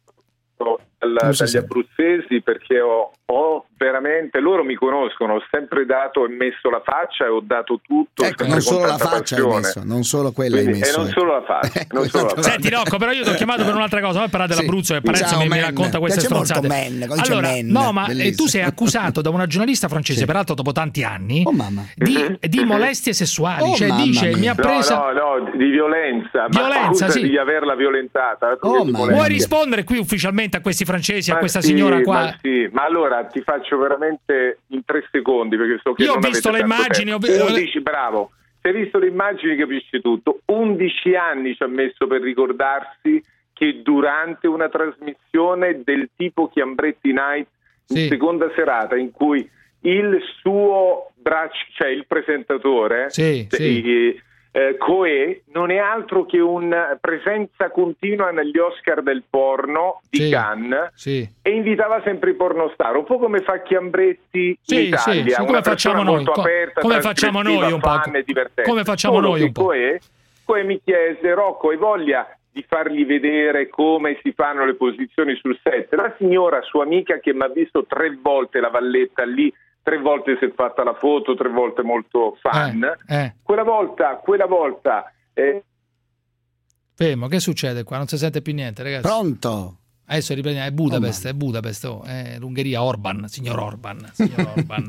dal- Non si dagli sa. abruzzesi perché ho, ho veramente, loro mi conoscono, ho sempre dato e messo la faccia e ho dato tutto. Ecco, sempre non con solo la tanta faccia hai passione. messo, non solo quella hai Quindi- messo. E non ecco. solo la faccia, non solo la faccia. Senti Rocco, però io ti ho chiamato per un'altra cosa, non parlare dell'Abruzzo e Sì. Parenzo Ciao, mi, mi man. racconta queste Piace molto stronzate. man, quando dice Allora, man, no, ma eh, bellissimo. tu sei accusato da una giornalista francese, peraltro dopo tanti anni, Oh, mamma. di, di molestie sessuali, Oh, cioè mamma dice mia. mi ha No, presa. no, no, di violenza, Violenza, ma sì. di averla violentata. altro che Oh, di ma- molestia. Vuoi rispondere qui ufficialmente a questi francesi, a Ma questa sì, signora qua? Ma, sì, ma allora ti faccio veramente in tre secondi perché so che Io ho non visto avete le tanto immagini, tempo. ho vi- undici, bravo. Se hai visto le immagini capisci tutto. undici anni ci ha messo per ricordarsi che durante una trasmissione del tipo Chiambretti Night, in Sì. seconda serata, in cui il suo braccio, cioè il presentatore, Sì, cioè, sì. i- eh, Coe, non è altro che una presenza continua negli Oscar del porno di Sì. Cannes, Sì. e invitava sempre i pornostar, un po' come fa Chiambretti Sì, in sì, Italia, sì, come una facciamo persona noi, molto co- aperta, come facciamo noi un po', fan e divertente. come facciamo Solo noi che un po'. Coe, Coe mi chiese: Rocco, hai voglia di fargli vedere come si fanno le posizioni sul set? La signora, sua amica, che mi ha visto tre volte la valletta lì, tre volte si è fatta la foto, tre volte molto fan, Eh, eh. quella volta, quella volta eh, Fermo, che succede qua? Non si sente più niente, ragazzi. Pronto? Adesso riprendiamo, è Budapest, è Budapest, oh, è l'Ungheria, Orban, signor Orban, signor Orban.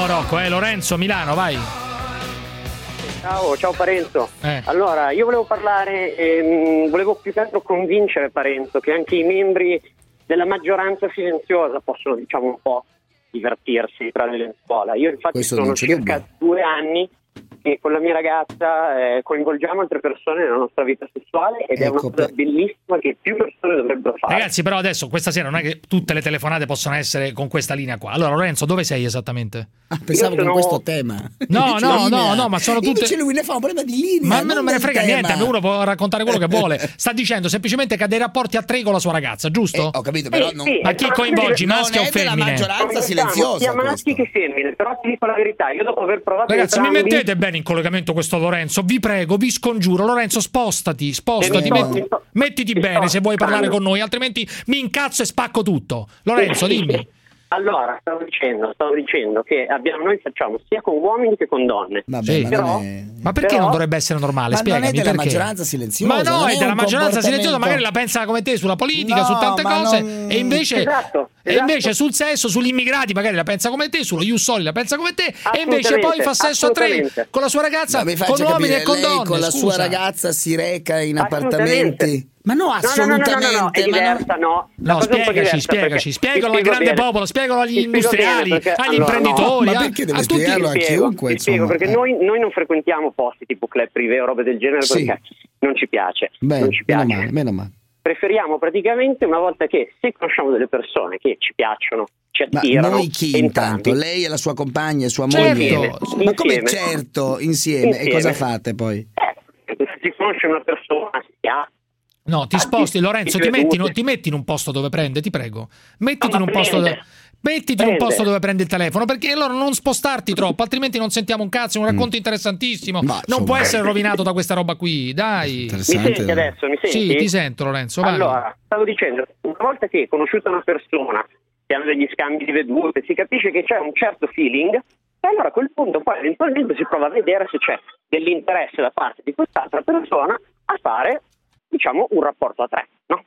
Ciao Rocco, eh, Lorenzo, Milano, vai. Ciao, ciao Parenzo. Eh. Allora, io volevo parlare, ehm, volevo più che altro convincere Parenzo che anche i membri della maggioranza silenziosa possono, diciamo, un po' divertirsi tra le lenzuola. Io infatti Questo sono non c'è circa dubbio. due anni che con la mia ragazza eh, coinvolgiamo altre persone nella nostra vita sessuale ed è Ecco, una cosa per- bellissima che più persone dovrebbero fare. Ragazzi, però adesso questa sera non è che tutte le telefonate possono essere con questa linea qua. Allora Lorenzo, dove sei esattamente? Ah, pensavo Io con sono- questo tema. No, Invece no, linea. no, no, ma sono tutte- Invece lui ne fa un problema di linea. Ma a me non me ne del frega tema. niente, uno può raccontare quello che vuole. Sta dicendo semplicemente che ha dei rapporti a tre con la sua ragazza, giusto? Eh, ho capito, però non- Sì, Ma chi però- coinvolgi, non maschi o è della femmine? maggioranza Coinvolgiamo silenziosa sia maschi questo. che femmine, però ti dico la verità, io dopo aver provato Ragazzi, mi entrambi- mettete bene in collegamento questo Lorenzo, vi prego, vi scongiuro. Lorenzo, spostati, spostati, Eh, mi sto- metti- mi sto- mettiti mi bene sto se vuoi parlare spostando. con noi, altrimenti mi incazzo e spacco tutto. Lorenzo, dimmi. Allora, stavo dicendo, stavo dicendo che abbiamo, noi facciamo sia con uomini che con donne. Vabbè, Sì. ma, Però- non è... Ma perché Però- non dovrebbe essere normale? ma non Spiegami è della perché. maggioranza silenziosa. Ma no, non è della un maggioranza silenziosa, comportamento- magari la pensa come te sulla politica, No, su tante ma cose, non- e invece Esatto, e esatto. invece sul sesso, sugli immigrati magari la pensa come te, sullo Ius Soli la pensa come te, e invece Assolutamente, poi fa sesso a tre assolutamente. con la sua ragazza, Ma mi con faccia uomini capire, e con lei donne. con la scusa. sua ragazza si reca in Assolutamente. appartamenti? Ma no, No, no, no, no, assolutamente. no, no, è ma diversa, no. La No, cosa è un po' spiegaci, diversa, spiegaci, perché- spiegalo ti al spiego grande bene. popolo, spiegalo agli Ti spiego industriali, bene, perché- agli allora, no. imprenditori, Ma a- perché deve a tutti. spiegarlo a Ti spiego, chiunque, ti spiego, insomma, perché eh. noi, noi non frequentiamo posti tipo club privé o robe del genere Sì. perché non ci piace. Beh, non ci meno piace. male, meno male. Preferiamo praticamente una volta che se conosciamo delle persone che ci piacciono, ci Ma attirano, noi chi entrambi, intanto? Lei e la sua compagna e sua Certo. moglie? Ma come Insieme. certo, insieme. E Insieme. cosa fate poi? eh, se si conosce una persona, si ha. No, ti sposti, Ah, Lorenzo, ti- ti ti metti, vedute. ti metti in un posto dove prende, ti prego. Mettiti No, in ma un posto prende. dove... Mettiti in un Prende. posto dove prende il telefono, perché allora non spostarti troppo, altrimenti non sentiamo un cazzo, è un racconto interessantissimo. Ma, non insomma, può essere rovinato da questa roba qui, dai. Mi Interessante. senti adesso? Mi senti? Sì, ti sento Lorenzo, vai. Allora, stavo dicendo, una volta che conosciuta una persona, che hanno degli scambi di vedute, si capisce che c'è un certo feeling, e allora a quel punto poi eventualmente si prova a vedere se c'è dell'interesse da parte di quest'altra persona a fare, diciamo, un rapporto a tre, no?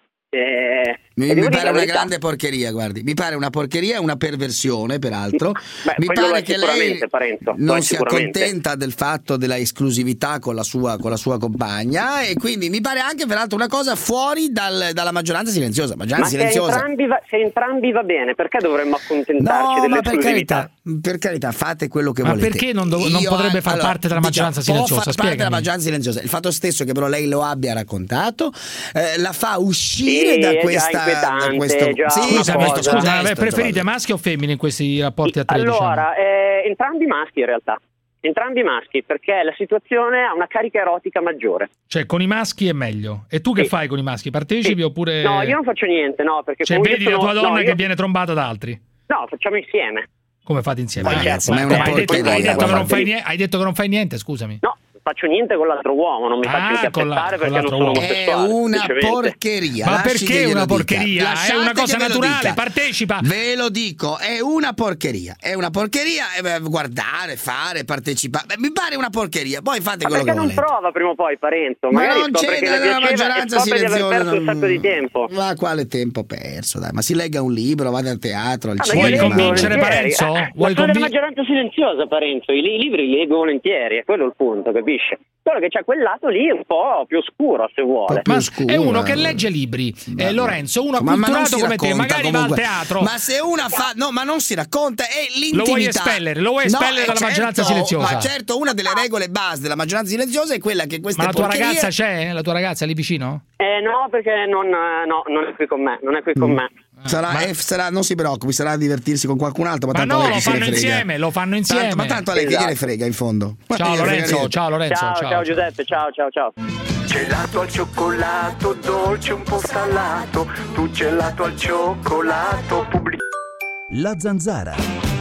Eh, Mi, e devo mi dire pare la una verità. grande porcheria, guardi. Mi pare una porcheria e una perversione, peraltro. Beh, Mi quello lo pare è che lei sicuramente, Parenzo, lo non è si sicuramente. accontenta del fatto della esclusività con la sua, con la sua compagna, e quindi mi pare anche peraltro una cosa fuori dal- dalla maggioranza silenziosa. Ma Maggioranza se silenziosa. entrambi, va, se entrambi va bene, perché dovremmo accontentarci No, ma per dell'esclusività? carità, per carità, fate quello che Ma volete. perché non dov- non potrebbe far parte della maggioranza diciamo, silenziosa? Può far parte della Spiegami. maggioranza silenziosa. Il fatto stesso che però lei lo abbia raccontato eh, la fa uscire Sì, da è già questa da inquietante, questo è già sì, una Scusami, cosa. scusa, contesto, vabbè, preferite insomma. maschi o femmine in questi rapporti a tre? diciamo? Allora, eh, entrambi maschi in realtà, entrambi maschi, perché la situazione ha una carica erotica maggiore. Cioè, con i maschi è meglio. E tu che Sì. fai con i maschi? Partecipi Sì. oppure... No, io non faccio niente, no, perché Cioè, comunque vedi la sono- tua donna no, che io- viene trombata da altri? No, facciamo insieme. Come fate insieme? Ma Ah, certo, ma è come una hai, detto, porcheria, hai, detto che non guarda. fai niente, hai detto che non fai niente, scusami. No, faccio niente con l'altro uomo, non mi Ah, faccio con la- incappettare con perché non l'altro sono uomo. È omosessuale. una semplicemente. porcheria. Ma lasci perché che è glielo una dica. porcheria? Lasciate È una cosa che ve lo naturale, dica. partecipa. Ve lo dico, è una porcheria. È una porcheria eh, beh, guardare, fare, partecipare. Beh, mi pare una porcheria. Poi fate Ma quello perché che non volete. prova prima o poi, Parenzo? Ma Magari non scopre c'è che le nella piaceva e maggioranza scopre di aver silenziosa. perso un sacco di tempo. Ma quale tempo perso? Dai, ma si legga un libro, vada al teatro, al Ah, ma cinema. io leggo convincere volentieri. Parenzo? Eh, Vuoi ma sono convin- della maggioranza silenziosa, Parenzo. I, li- i libri li leggo volentieri, è quello il punto, capisce? Solo che c'è quel lato lì un po' più oscuro, se vuole. più Ma oscura. è uno che legge libri, eh, Lorenzo, uno Ma- ma non acculturato si come te, racconta magari va al comunque. teatro. Ma se una fa no, ma non si racconta, è l'intimità. Lo vuoi espellere, lo vuoi espellere No, dalla eh, maggioranza certo, silenziosa. Ma certo, una delle regole base della maggioranza silenziosa è quella che queste Ma la tua porcherie- ragazza c'è? La tua ragazza è lì vicino? Eh no, perché non, eh, no, non è qui con me, non è qui con me. Sarà, Ma- eh, sarà, non si preoccupi, sarà a divertirsi con qualcun altro. Ma, Ma tanto no, a lei lo chi se ne fanno frega. insieme, lo fanno insieme. Tanto- ma tanto a lei che Esatto. gliene frega in fondo. Ma Ciao gliene frega Lorenzo, niente. ciao Lorenzo, Ciao, ciao. ciao Giuseppe, ciao, ciao, ciao. Gelato al cioccolato, dolce un po' salato, tu gelato al cioccolato, pubblico. La Zanzara.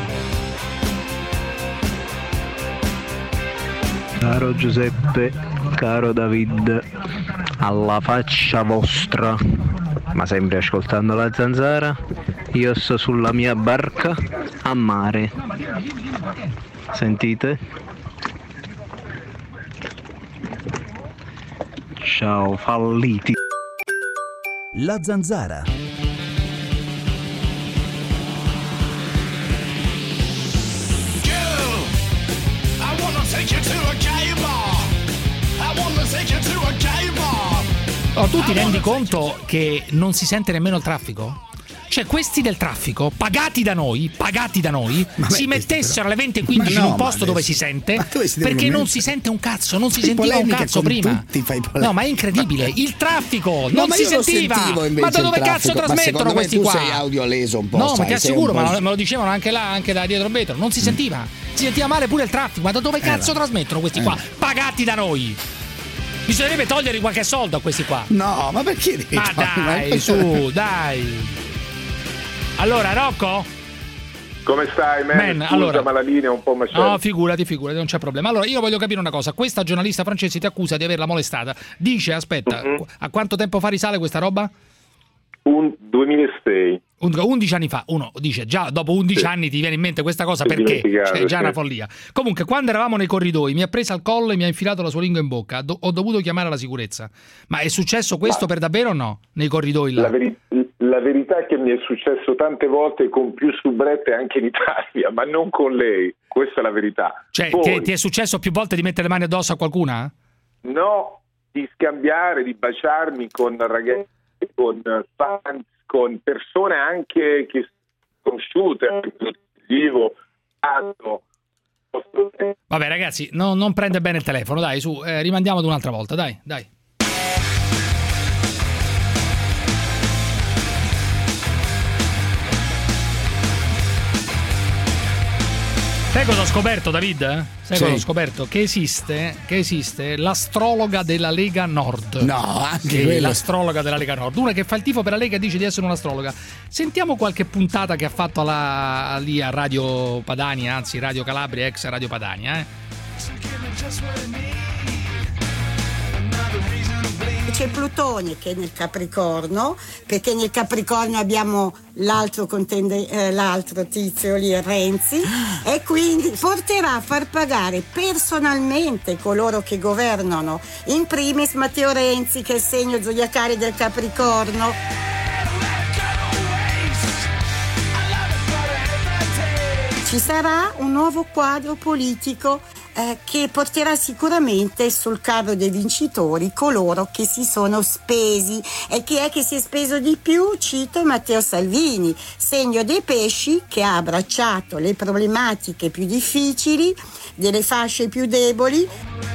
Caro Giuseppe, caro David, alla faccia vostra, ma sempre ascoltando la Zanzara, io sto sulla mia barca a mare. Sentite? Ciao falliti. La Zanzara. Oh, tu ti rendi conto che non si sente nemmeno il traffico? Cioè questi del traffico, pagati da noi, pagati da noi, Ma si beh, mettessero alle venti e quindici Ma no, in un posto ma dove adesso- si sente, Ma dove si devono perché non mettere? si sente un cazzo, non si Fai sentiva un polemiche cazzo con prima. tutti, fai polemiche. No, ma è incredibile, il traffico No, non ma si io lo sentiva. sentivo invece Ma da il dove cazzo traffico. Ma trasmettono secondo me questi tu qua? sei audioleso un po', No, sai, ma ti sei assicuro, un po'- ma me lo dicevano anche là, anche da dietro il vetro, non si sentiva. Si sentiva male pure il traffico, ma da dove cazzo va. trasmettono questi Eh qua? va. Pagati da noi. Bisognerebbe togliere qualche soldo a questi qua. No, ma perché devi Ma togliere? dai, su, dai. Allora, Rocco? Come stai, man? Man, Scusa, allora- ma la linea è un po' macella. No, figurati, figurati, non c'è problema. Allora, io voglio capire una cosa. Questa giornalista francese ti accusa di averla molestata. Dice, aspetta, Mhm. qu- a quanto tempo fa risale questa roba? Un duemilasei. Un- undici anni fa. Uno dice, già dopo undici Sì. anni ti viene in mente questa cosa, Per perché? dimenticare, Cioè, è già sì. una follia. Comunque, quando eravamo nei corridoi, mi ha presa al collo e mi ha infilato la sua lingua in bocca. Do- ho dovuto chiamare la sicurezza. Ma è successo questo per davvero o no? Nei corridoi là? La, veri- la verità è che mi è successo tante volte con più soubrette anche in Italia, ma non con lei. Questa è la verità. Cioè, Poi, ti, ti è successo più volte di mettere le mani addosso a qualcuna? no, di scambiare, di baciarmi con ragazzi, con fans, con persone anche che conosciute, vivo, tanto. Vabbè, ragazzi, no- non prende bene il telefono, dai, su, eh, rimandiamo ad un'altra volta, dai, dai. Sai cosa ho scoperto, David? Eh? Sai Sì. cosa ho scoperto? Che esiste, che esiste l'astrologa della Lega Nord. No, anche Sì, quello. l'astrologa della Lega Nord. Una che fa il tifo per la Lega e dice di essere un'astrologa. Sentiamo qualche puntata che ha fatto alla- lì a Radio Padania, anzi Radio Calabria, ex Radio Padania, eh. C'è Plutone che è nel Capricorno, perché nel Capricorno abbiamo l'altro, contende- eh, l'altro tizio lì, Renzi, e quindi porterà a far pagare personalmente coloro che governano, in primis Matteo Renzi, che è il segno zodiacale del Capricorno. Ci sarà un nuovo quadro politico eh, che porterà sicuramente sul carro dei vincitori coloro che si sono spesi. E chi è che si è speso di più? Cito Matteo Salvini, segno dei pesci, che ha abbracciato le problematiche più difficili delle fasce più deboli.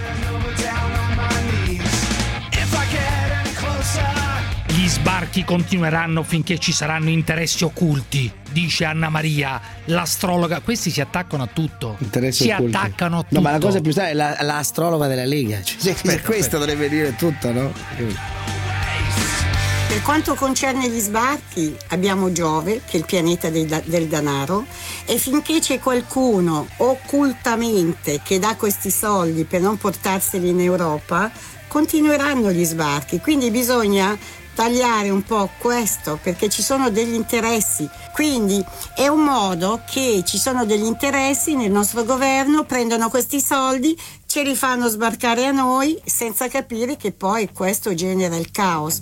Gli sbarchi continueranno finché ci saranno interessi occulti, dice Anna Maria, l'astrologa. Questi si attaccano a tutto. Interessi si occulti. attaccano a tutto. No, ma la cosa più strana è la, l'astrologa della Lega. Cioè, per questo dovrebbe dire tutto, no? Per quanto concerne gli sbarchi, abbiamo Giove, che è il pianeta dei da- del denaro, e finché c'è qualcuno occultamente che dà questi soldi per non portarseli in Europa, continueranno gli sbarchi. Quindi bisogna tagliare un po' questo, perché ci sono degli interessi. Quindi è un modo che ci sono degli interessi nel nostro governo, prendono questi soldi, ce li fanno sbarcare a noi senza capire che poi questo genera il caos.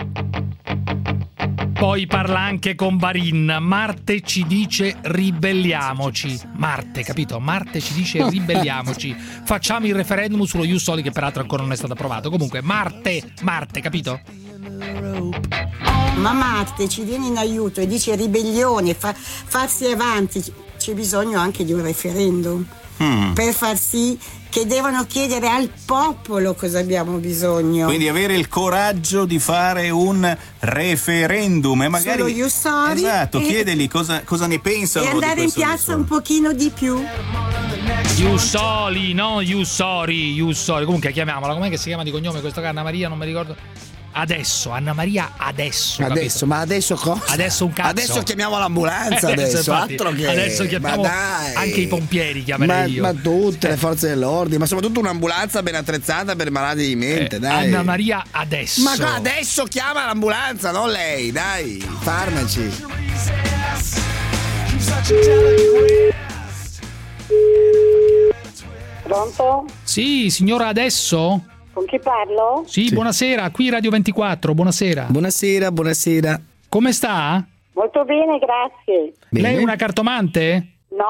Poi parla anche con Varin. Marte ci dice ribelliamoci. Marte, capito? Marte ci dice ribelliamoci. Facciamo il referendum sullo Ius Soli, che peraltro ancora non è stato approvato. Comunque, Marte, Marte, capito? Ma Marte ci viene in aiuto e dice ribellione, fa- farsi avanti. C'è bisogno anche di un referendum Mm. per far sì che devono chiedere al popolo cosa abbiamo bisogno. Quindi avere il coraggio di fare un referendum e magari Sullo Ius Soli, esatto, e- chiedergli cosa, cosa ne pensano e di andare in questo piazza un pochino di più. Ius Soli, no Ius Sori, Ius Sori. Comunque chiamiamola, com'è che si chiama di cognome questo Anna Maria? Non mi ricordo. Adesso, Anna Maria adesso. Adesso, capito? ma adesso cosa? Adesso un cazzo. Adesso chiamiamo l'ambulanza, adesso, infatti, altro che... adesso chiamiamo ma dai. anche i pompieri, Ma, chiamerei io. ma tutte le forze dell'ordine, ma soprattutto un'ambulanza ben attrezzata per malati di mente, Eh, dai. Anna Maria adesso. Ma qua adesso chiama l'ambulanza, non lei, dai, farmaci. Pronto? Sì, signora adesso? Con chi parlo? Sì, buonasera, qui Radio ventiquattro, buonasera. Buonasera, buonasera. Come sta? Molto bene, grazie. Lei è una cartomante? No,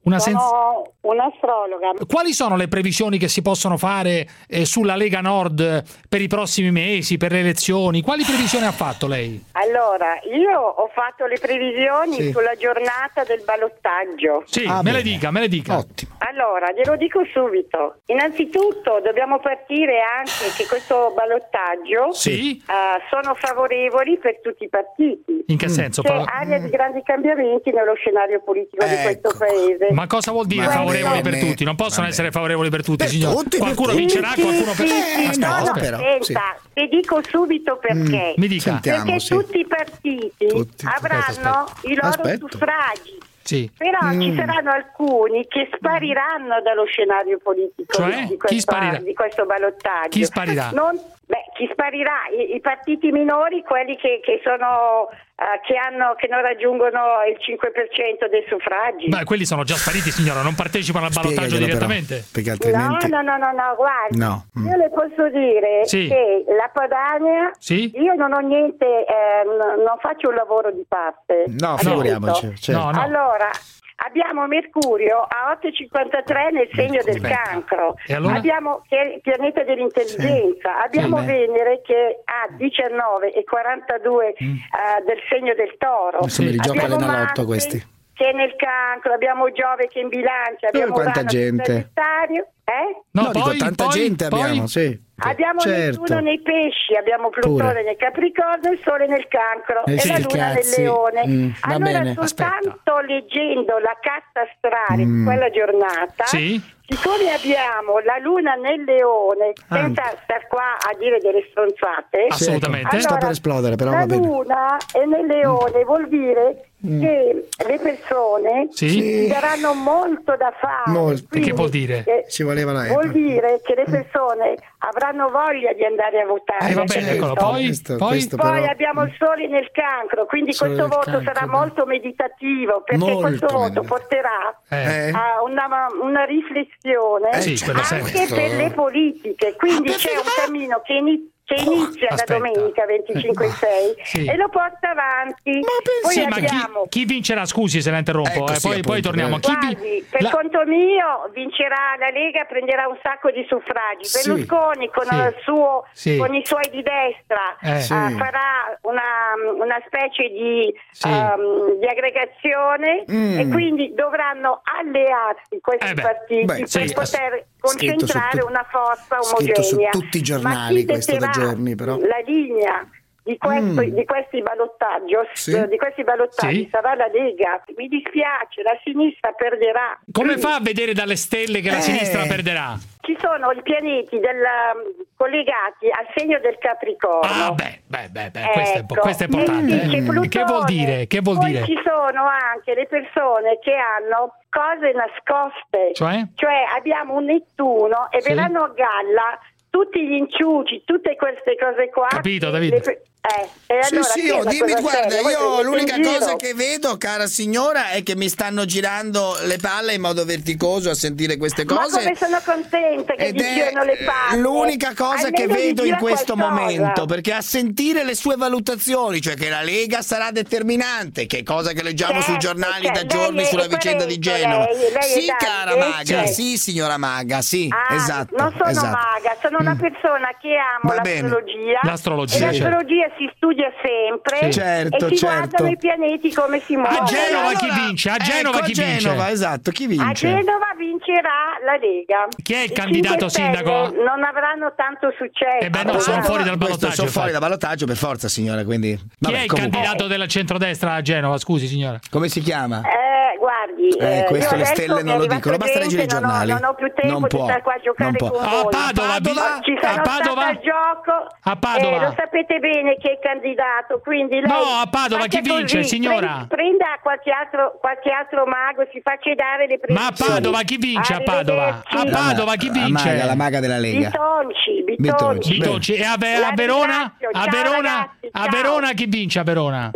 Una Sono sens- un'astrologa. Quali sono le previsioni che si possono fare eh, sulla Lega Nord per i prossimi mesi, per le elezioni? Quali previsioni ha fatto lei? Allora, io ho fatto le previsioni Sì. sulla giornata del ballottaggio. Sì, me le dica, me le dica. Allora, glielo dico subito. Innanzitutto dobbiamo partire anche che questo ballottaggio Sì. eh, sono favorevoli per tutti i partiti. In che senso? C'è Fa- area di grandi cambiamenti nello scenario politico di questo paese. Ma cosa vuol dire Ma favorevoli no. per tutti? Non possono Vabbè. essere favorevoli per tutti, signor. tutti, Qualcuno per tutti. vincerà, Sì, qualcuno sì, per... sì, Aspetta, no, no, aspetta. senta, vi dico subito perché. Mi dica. Sentiamo, Perché sì. tutti i partiti Tutti. avranno Aspetta, i loro aspetta. suffragi. Sì. Però ci Mm. saranno alcuni che spariranno dallo scenario politico Cioè? di, Chi questo, sparirà? di questo ballottaggio. Chi sparirà? Non, beh, chi sparirà? I, i partiti minori, quelli che, che sono eh, che hanno che non raggiungono il cinque per cento dei suffragi. Beh, quelli sono già spariti, signora, non partecipano al ballottaggio Spiegaglielo, direttamente. però, perché No, altrimenti... no, no, no, no, guardi, No. Mm. io le posso dire Sì. che la Padania, Sì? io non ho niente, eh, n- non faccio un lavoro di parte. No, capito? figuriamoci. Certo. No, no. Allora, abbiamo Mercurio a otto virgola cinquantatré nel segno del Aspetta. cancro, E allora? abbiamo che è il pianeta dell'intelligenza, abbiamo Sì. Venere che ha diciannove e quarantadue Mm. eh, del segno del toro. Adesso me li gioca Abbiamo l'Enalotto Marte questi. che è nel cancro, abbiamo Giove che è in bilancia, abbiamo quanta Urano che è in gente. Sagittario, eh? No, No, dico, poi- tanta poi- gente poi- abbiamo, sì. Abbiamo Certo. Nettuno nei pesci, abbiamo Plutone Pure. nel Capricorno, il Sole nel cancro Eh e sì, la Luna cazzi. nel Leone. Mm, va allora, bene. soltanto leggendo la carta astrale Mm. di quella giornata, Sì. siccome abbiamo la Luna nel Leone, senza star qua a dire delle stronzate, Assolutamente. Sta per esplodere, però la va bene. Luna è nel Leone, vuol dire Mm. che le persone Sì. ci daranno molto da fare. Molto. E Quindi, che vuol dire? eh, Ci voleva la Vuol Apple. dire che le persone avranno voglia di andare a votare. Eh, va bene, capito? eccolo. Poi, Questo- poi... questo Poi però- abbiamo il Sole nel cancro, quindi Sole questo nel voto cancro, sarà dai. molto meditativo, perché Molto questo voto meditativo. porterà Eh. Eh? a una, una riflessione Eh, Sì, quello anche certo. per le politiche. Quindi Ah, c'è un perfetto. cammino che inizia che inizia aspetta. la domenica venticinque sei Sì. e lo porta avanti. Poi Sì, ma chi, abbiamo chi vincerà? Scusi se la interrompo, Ecco, eh, sì, poi, poi appunto, torniamo. eh. Chi vi- Guardi, per la- conto mio vincerà la Lega, prenderà un sacco di suffragi. Sì. Berlusconi con, Sì. il suo, Sì. con i suoi di destra Eh. eh, Sì. farà una, una specie di, Sì. ehm, di aggregazione Mm. e quindi dovranno allearsi questi Eh beh, partiti beh, per sì, poter scritto su concentrare tu- una forza scritto su omogenea. tutti i Ma giornali chi questo da detterà giorni, però. la linea di, questo, Mm. di questi ballottaggi, Sì. di questi ballottaggi Sì. sarà la Lega. Mi dispiace, la sinistra perderà. Come Quindi fa a vedere dalle stelle che la Eh. sinistra perderà? ci sono i pianeti del, collegati al segno del Capricorno. Ah, beh, beh, beh, beh, questo, è, Ecco, questo è importante. quindi c'è eh. Plutone. Che vuol dire? Che vuol Poi dire? ci sono anche le persone che hanno cose nascoste. Cioè? abbiamo un Nettuno e Sì. verranno a galla tutti gli inciuci, tutte queste cose qua. Capito, che David? le pe- eh, e Sì, allora sì, chi è oh, una dimmi, cosa guarda, seria? Voi io prendete l'unica in giro? cosa che vedo, cara signora, è che mi stanno girando le palle in modo verticoso a sentire queste Ma cose. come sono contenta che Ed gli girano le è palle. l'unica cosa che Almeno gli vedo in gira questo qualcosa. momento, perché a sentire le sue valutazioni, cioè che la Lega sarà determinante, che è cosa che leggiamo sui Certo, giornali cioè, da lei giorni è sulla vicenda di Genova. lei- lei è sì, Davide? cara Maga, Sì. sì, signora Maga, sì, Ah, esatto. non sono esatto. maga, sono una persona che amo Va bene. l'astrologia. L'astrologia, e certo. l'astrologia si studia sempre Sì. Certo, e si certo. guardano i pianeti come si muovono. A Genova chi Allora, vince? A Genova ecco, chi vince? Genova, esatto, chi vince? A Genova vincerà la Lega. Chi è il I candidato cinque Stelle sindaco? Non avranno tanto successo. Eh beh, no, sono fuori dal Questo ballottaggio. sono fuori infatti. da ballottaggio per forza, signora, quindi Chi vabbè, è il comunque. candidato della centrodestra a Genova? Scusi, signora. Come si chiama? Eh, guardi, Eh, eh, questo io le adesso stelle mi non è lo arrivata dicono, basta leggere i gente, non ho- giornali. Non ho, più tempo Non di può, stare qua a giocare non può. con A voi. Padova, vi- Ci a sono Padova? stata al gioco. A Padova? Eh, lo sapete bene che è candidato, quindi lei No, a Padova, faccia chi vince, così, signora? pre- Prenda qualche altro, qualche altro mago e si faccia dare le Ma a previsioni. Padova chi vince? A Padova? A Arrivederci. Padova chi La vince? maga, la maga della Lega. Bitonci, Bitonci. Bitonci. Bitonci. E a, Ve- a La Verona? ringrazio. A Ciao, Verona? ragazzi, A ciao. Verona chi vince a Verona?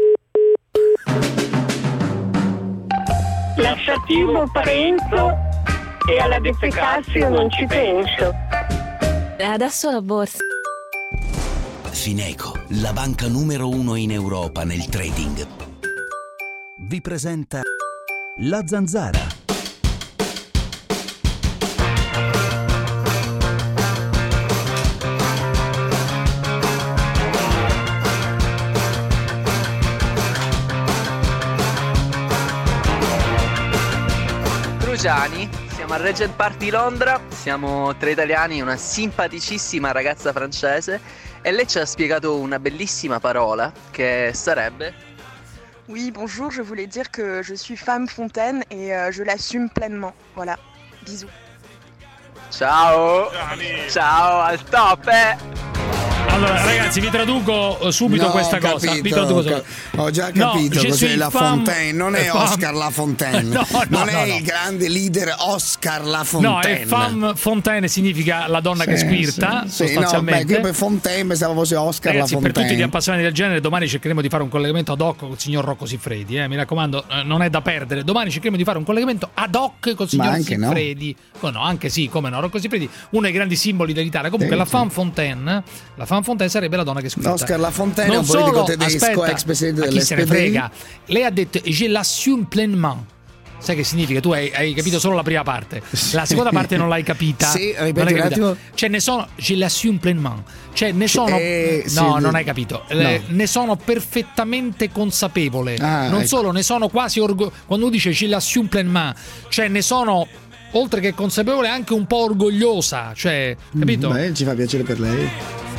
Lasciativo Parenzo e alla defecazio non ci penso. Adesso la borsa. Fineco, la banca numero uno in Europa nel trading, vi presenta La Zanzara. Giugiani, siamo al Regent Park di Londra, siamo tre italiani, una simpaticissima ragazza francese e lei ci ha spiegato una bellissima parola che sarebbe... Oui, bonjour, je voulais dire que je suis femme fontaine et euh, je l'assume pleinement. Voilà, bisous. Ciao, ciao, al top, eh! Allora ragazzi, vi traduco subito no, questa capito, cosa. Vi traduco ca- ho già capito no, cos'è la femme, Fontaine. Non è femme. Oscar La Fontaine. No, no, non no, è no. il grande leader Oscar La Fontaine. No, è femme Fontaine, significa la donna sì, che squirta, sì, sostanzialmente. Sì, no, beh, io per Fontaine pensavo fosse Oscar Ragazzi, La Fontaine. per tutti gli appassionati del genere, domani cercheremo di fare un collegamento ad hoc con il signor Rocco Siffredi. Eh? Mi raccomando, eh, non è da perdere. Domani cercheremo di fare un collegamento ad hoc con il signor Siffredi. No? No, anche sì, come no, Rocco Siffredi, uno dei grandi simboli dell'Italia. Comunque sì, la femme Fontaine, la femme Fontaine sarebbe la donna che squirta. Oscar La Fontaine non è un politico solo, tedesco, aspetta, ex presidente ma chi se ne dell'S P D. frega? Lei ha detto je l'assume pleinement. Sai che significa? Tu hai, hai capito solo la prima parte, la seconda parte non l'hai capita. Sì, ripeti un attimo. Cioè ne sono je l'assume pleinement. Cioè ne sono eh, no, sì, non hai capito. No. Eh, ne sono perfettamente consapevole. Ah, non ecco. solo, ne sono quasi orgoglioso. Quando uno dice je l'assume pleinement, cioè ne sono oltre che consapevole anche un po' orgogliosa, cioè, capito? Mm, beh, ci fa piacere per lei.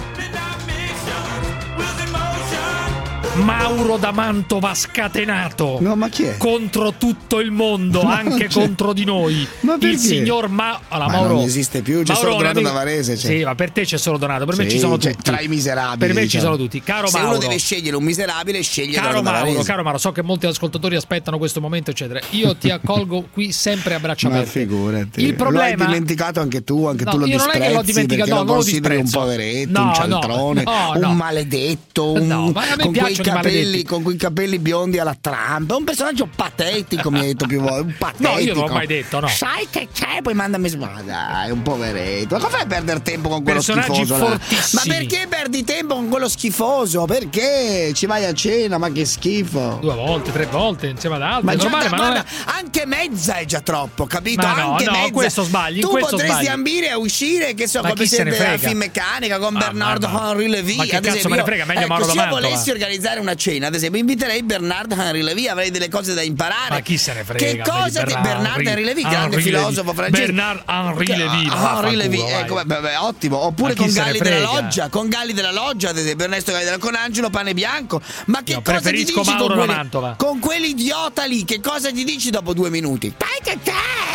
Mauro da Mantova scatenato. No, ma chi è? Contro tutto il mondo, Ma anche contro di noi. Ma perché? Il signor Ma... Allora, ma Mauro, non esiste più, c'è Mauro, solo Donato amico... Tavarese. Cioè. Sì, ma per te c'è solo Donato, per sì, me ci sono cioè, tutti. Tra i miserabili. Per me diciamo. ci sono tutti. Caro Se Mauro, uno deve scegliere un miserabile, sceglie caro Donato Mauro, Tavarese. caro Mauro, so che molti ascoltatori aspettano questo momento, eccetera. Io ti accolgo qui sempre a braccia ma aperte. Figurati. Il problema... Lo hai dimenticato anche tu, anche no, tu lo io disprezzi. Non è che l'ho dimenticato, perché no, lo non lo consideri un disprezzo. poveretto, No, un cialtrone, no, no, un no. maledetto, un... No, ma a me con quei piacciono i capelli, maledetti. con quei capelli biondi alla Trump. È un personaggio patetico, mi hai detto più volte. Un patetico. No, io non l'ho mai detto, no. Sai che c'è, poi mandami. Ma dai, un poveretto. Ma come fai a perdere tempo con quello Personaggi schifoso? Là? fortissimi. Ma perché perdi tempo con quello schifoso? Perché? Ci vai a cena, ma che schifo. Due volte, tre volte insieme ad altri. Ma, è già, normale, ma ma non guarda, è... anche mezza è già troppo, capito? Ma no, anche no, mezza. questo sbagli, in tu questo potresti sbagli. ambire a uscire, che so, Ma come chi se ne presidente della frega? Finmeccanica con Ah, Bernard ma- Henry Levy. ma che ad cazzo esempio, me ne frega? Meglio ecco, Mauro se da io Mantova. volessi organizzare una cena, ad esempio, inviterei Bernard Henry Levy, avrei delle cose da imparare. Ma chi se ne frega? Che cosa vedi, ti Bernard Henry Levy, grande Henry filosofo Levy. francese. Bernard Henry Che- Levy. Ah, Henry Levy, Culo, ecco, vai. beh, beh, ottimo. Oppure Ma chi con se ne Galli della frega? Loggia, con Galli della Loggia, ad esempio, Ernesto Galli della con Angelo Pane Bianco. Ma che Io cosa ti preferisco dici Mauro con, da quelli- Mantova. con quell'idiota lì? Che cosa ti dici dopo due minuti? Sai che c'è?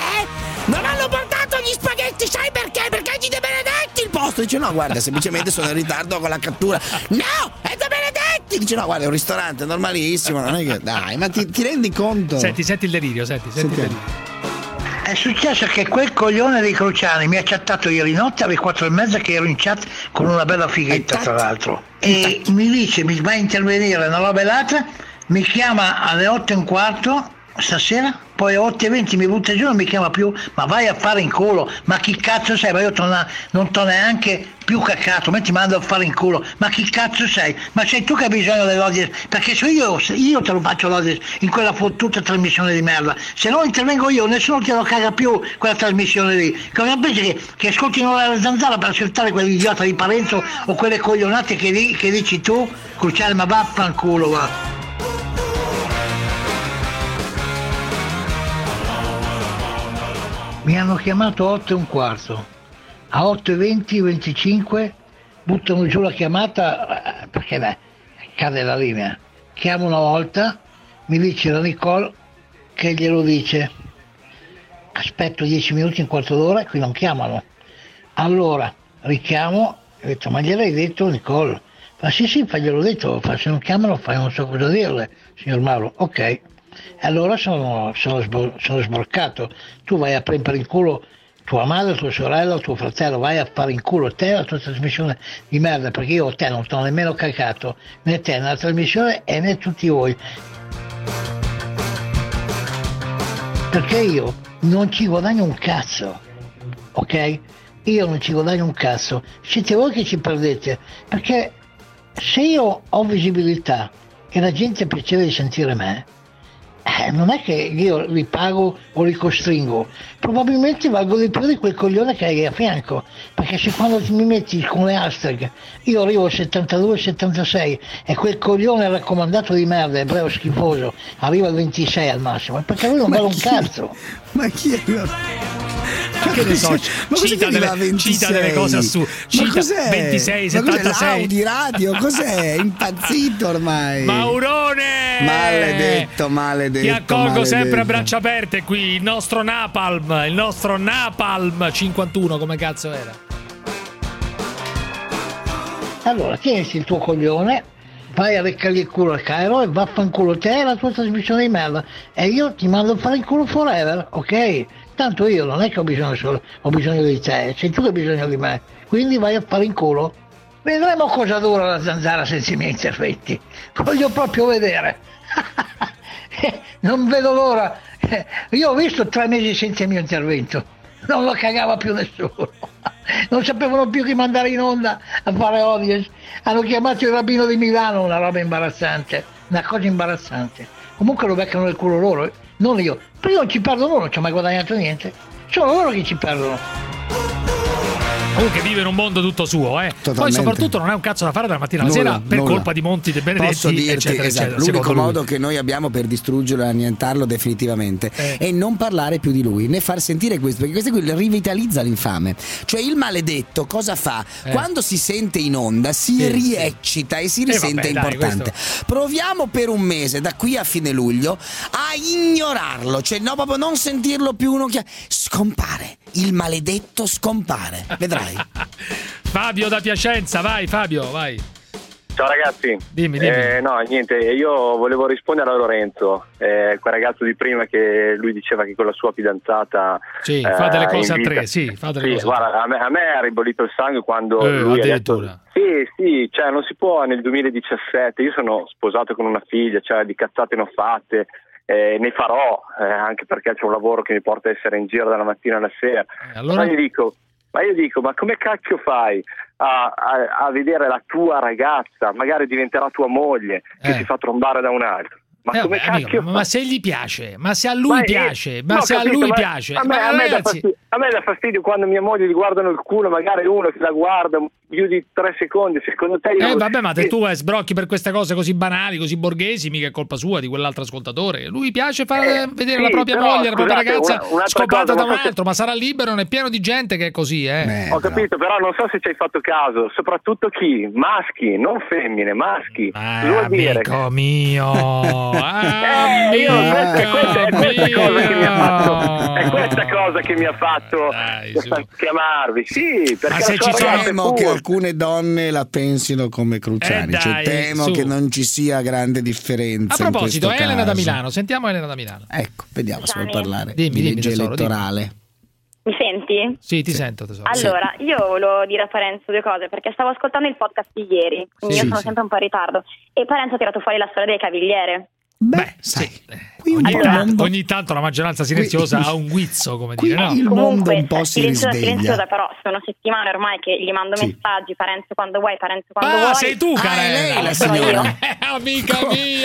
Non hanno portato gli spaghetti, sai perché? Perché ci De Benedetti il posto. Dice no, guarda, semplicemente sono in ritardo con la cattura. No, è De Benedetti. Dice no, guarda, è un ristorante normalissimo, non è che... Dai, ma ti, ti rendi conto? Senti, senti il delirio, senti, senti il delirio. È successo che quel coglione dei Cruciani mi ha chattato ieri notte alle quattro e mezza che ero in chat con una bella fighetta tra l'altro e mi dice mi va a intervenire una roba e l'altra, mi chiama alle otto e un quarto stasera, poi alle otto e venti mi butta giù, non mi chiama più, ma vai a fare in culo, ma chi cazzo sei? Ma io t'ho na- non t'ho neanche più caccato, ma ti mando a fare in culo, ma chi cazzo sei? Ma sei tu che hai bisogno dell'audience? Perché se io, se io te lo faccio l'audience in quella fottuta trasmissione di merda, se non intervengo io nessuno te lo caga più quella trasmissione lì, come invece che, che ascoltino la zanzara per ascoltare quell'idiota di Parenzo o quelle coglionate che, di- che dici tu, Cruciani, ma vaffanculo va. Mi hanno chiamato otto e un quarto, a otto e venti, venticinque buttano giù la chiamata eh, perché beh, cade la linea. Chiamo una volta, mi dice la Nicole che glielo dice. Aspetto dieci minuti, un quarto d'ora e qui non chiamano. Allora richiamo, ho detto ma gliel'hai detto Nicole? Fa sì sì, fa gliel'ho detto, fa, se non chiamano fai non so cosa dirle, signor Mauro, ok. E allora sono, sono, sbor- sono sbroccato, tu vai a prendere in culo tua madre, tua sorella o tuo fratello, vai a fare in culo te la tua trasmissione di merda, perché io a te non ti ho nemmeno cacato, né te nella trasmissione e né tutti voi. Perché io non ci guadagno un cazzo, ok? Io non ci guadagno un cazzo, siete voi che ci perdete, perché se io ho visibilità e la gente ha piacere di sentire me, Eh, non è che io li pago o li costringo, probabilmente valgo di più di quel coglione che hai a fianco, perché se quando mi metti con le Hashtag io arrivo al settantadue settantasei e quel coglione raccomandato di merda, ebreo schifoso, arriva al ventisei al massimo, è perché lui non vale un cazzo. Ma chi è? Ma che ne so, ma cita, delle, cita delle cose assurde. Cita cos'è? ventisei, settantasei. L'audi radio, cos'è? Impazzito ormai. Maurone! Maledetto, maledetto. Ti accolgo maledetto. sempre a braccia aperte qui, il nostro Napalm, il nostro Napalm cinquantuno, come cazzo era? Allora, tieniti il tuo coglione, vai a leccargli il culo al Cairo e vaffanculo te e la tua trasmissione di merda. E io ti mando a fare il culo forever, ok? Tanto io non è che ho bisogno solo, ho bisogno di te, sei tu che hai bisogno di me. Quindi vai a fare in culo. Vedremo cosa dura la zanzara senza i miei interventi. Voglio proprio vedere. Non vedo l'ora. Io ho visto tre mesi senza il mio intervento. Non lo cagava più nessuno. Non sapevano più chi mandare in onda a fare audience. Hanno chiamato il rabbino di Milano, una roba imbarazzante. Una cosa imbarazzante. Comunque lo beccano nel culo loro, non io. Prima non ci perdono loro, non ci ho mai guadagnato niente. Sono loro che ci perdono. Comunque vive in un mondo tutto suo, eh. Totalmente. Poi soprattutto non hai un cazzo da fare dalla mattina alla Nulla, sera per nulla. colpa di Monti De Benedetti, Posso dirti, eccetera, esatto, eccetera. l'unico secondo lui. modo che noi abbiamo per distruggerlo e annientarlo definitivamente Eh. è non parlare più di lui, né far sentire questo, perché questo qui rivitalizza l'infame. Cioè il maledetto cosa fa? Eh. Quando si sente in onda si Sì, rieccita e si Eh, risente vabbè, dai, importante. Proviamo per un mese, da qui a fine luglio, a ignorarlo, cioè no, proprio non sentirlo più. Uno che scompare, il maledetto scompare, vedrai. Fabio da Piacenza, vai Fabio, vai. Ciao ragazzi. Dimmi, dimmi. Eh, no, niente, io volevo rispondere a Lorenzo, eh, quel ragazzo di prima che lui diceva che con la sua fidanzata Sì, fa delle cose a invita- tre, sì, fa delle Sì, cose a guarda, a me, a me ha ribollito il sangue quando Eh, lui ha detto addirittura. sì, sì, cioè non si può nel duemiladiciassette, io sono sposato con una figlia, cioè di cazzate ne ho fatte, eh, ne farò, eh, anche perché c'è un lavoro che mi porta a essere in giro dalla mattina alla sera. allora? Ma io dico, ma io dico, ma come cacchio fai a, a, a vedere la tua ragazza, magari diventerà tua moglie, che Eh. si fa trombare da un altro? Ma Eh, come vabbè, amico, cacchio ma, fai? ma se gli piace, ma se a lui Ma, eh, piace, ma no, se a capito, lui ma piace, a me, ma a me dà ragazzi, fastidio, a me dà fastidio quando mia moglie gli guardano il culo, magari uno che la guarda più di tre secondi, secondo te io eh vabbè, ma te eh, tu eh, sbrocchi per queste cose così banali, così borghesi, mica è colpa sua, di quell'altro ascoltatore. Lui piace far Eh, vedere sì, la propria però, moglie, la propria scusate, ragazza una- un'altra scopata cosa, da non un so se- altro, ma sarà libero, non è pieno di gente che è così, eh. ho capito, però non so se ci hai fatto caso, soprattutto chi? Maschi, non femmine, maschi. Eh, Vuol dire amico mio, ah, Eh, io, questa, amico questa- è questa cosa che mi ha fatto, mio. è questa cosa che mi ha fatto chiamarvi, sì, perché Ma la se sua ci ragazza è temo che pura. alcune donne la pensino come Cruciani, Eh, cioè dai, temo su. che non ci sia grande A differenza. in proposito, questo Elena da caso. Milano, sentiamo Elena da Milano. Ecco, vediamo se vuoi Gianni. parlare Dimmi, di dimmi, legge tesoro, elettorale. Mi senti? Sì, ti sento tesoro. Allora, io volevo dire a Parenzo due cose, perché stavo ascoltando il podcast di ieri, quindi Sì, io sono sì. sempre un po' in ritardo, e Parenzo ha tirato fuori la storia delle cavigliere. Beh, sai, Ogni, Allora- tanto, ogni tanto la maggioranza silenziosa ha un guizzo, come dire, no? il mondo Comunque, un po' si silenziosa, risveglia. silenziosa, però sono settimane ormai che gli mando Sì. messaggi, Parenzo quando vuoi, Parenzo quando Ah, vuoi. sei tu, cara Ah, è lei Elena. la Sono signora. io. Amica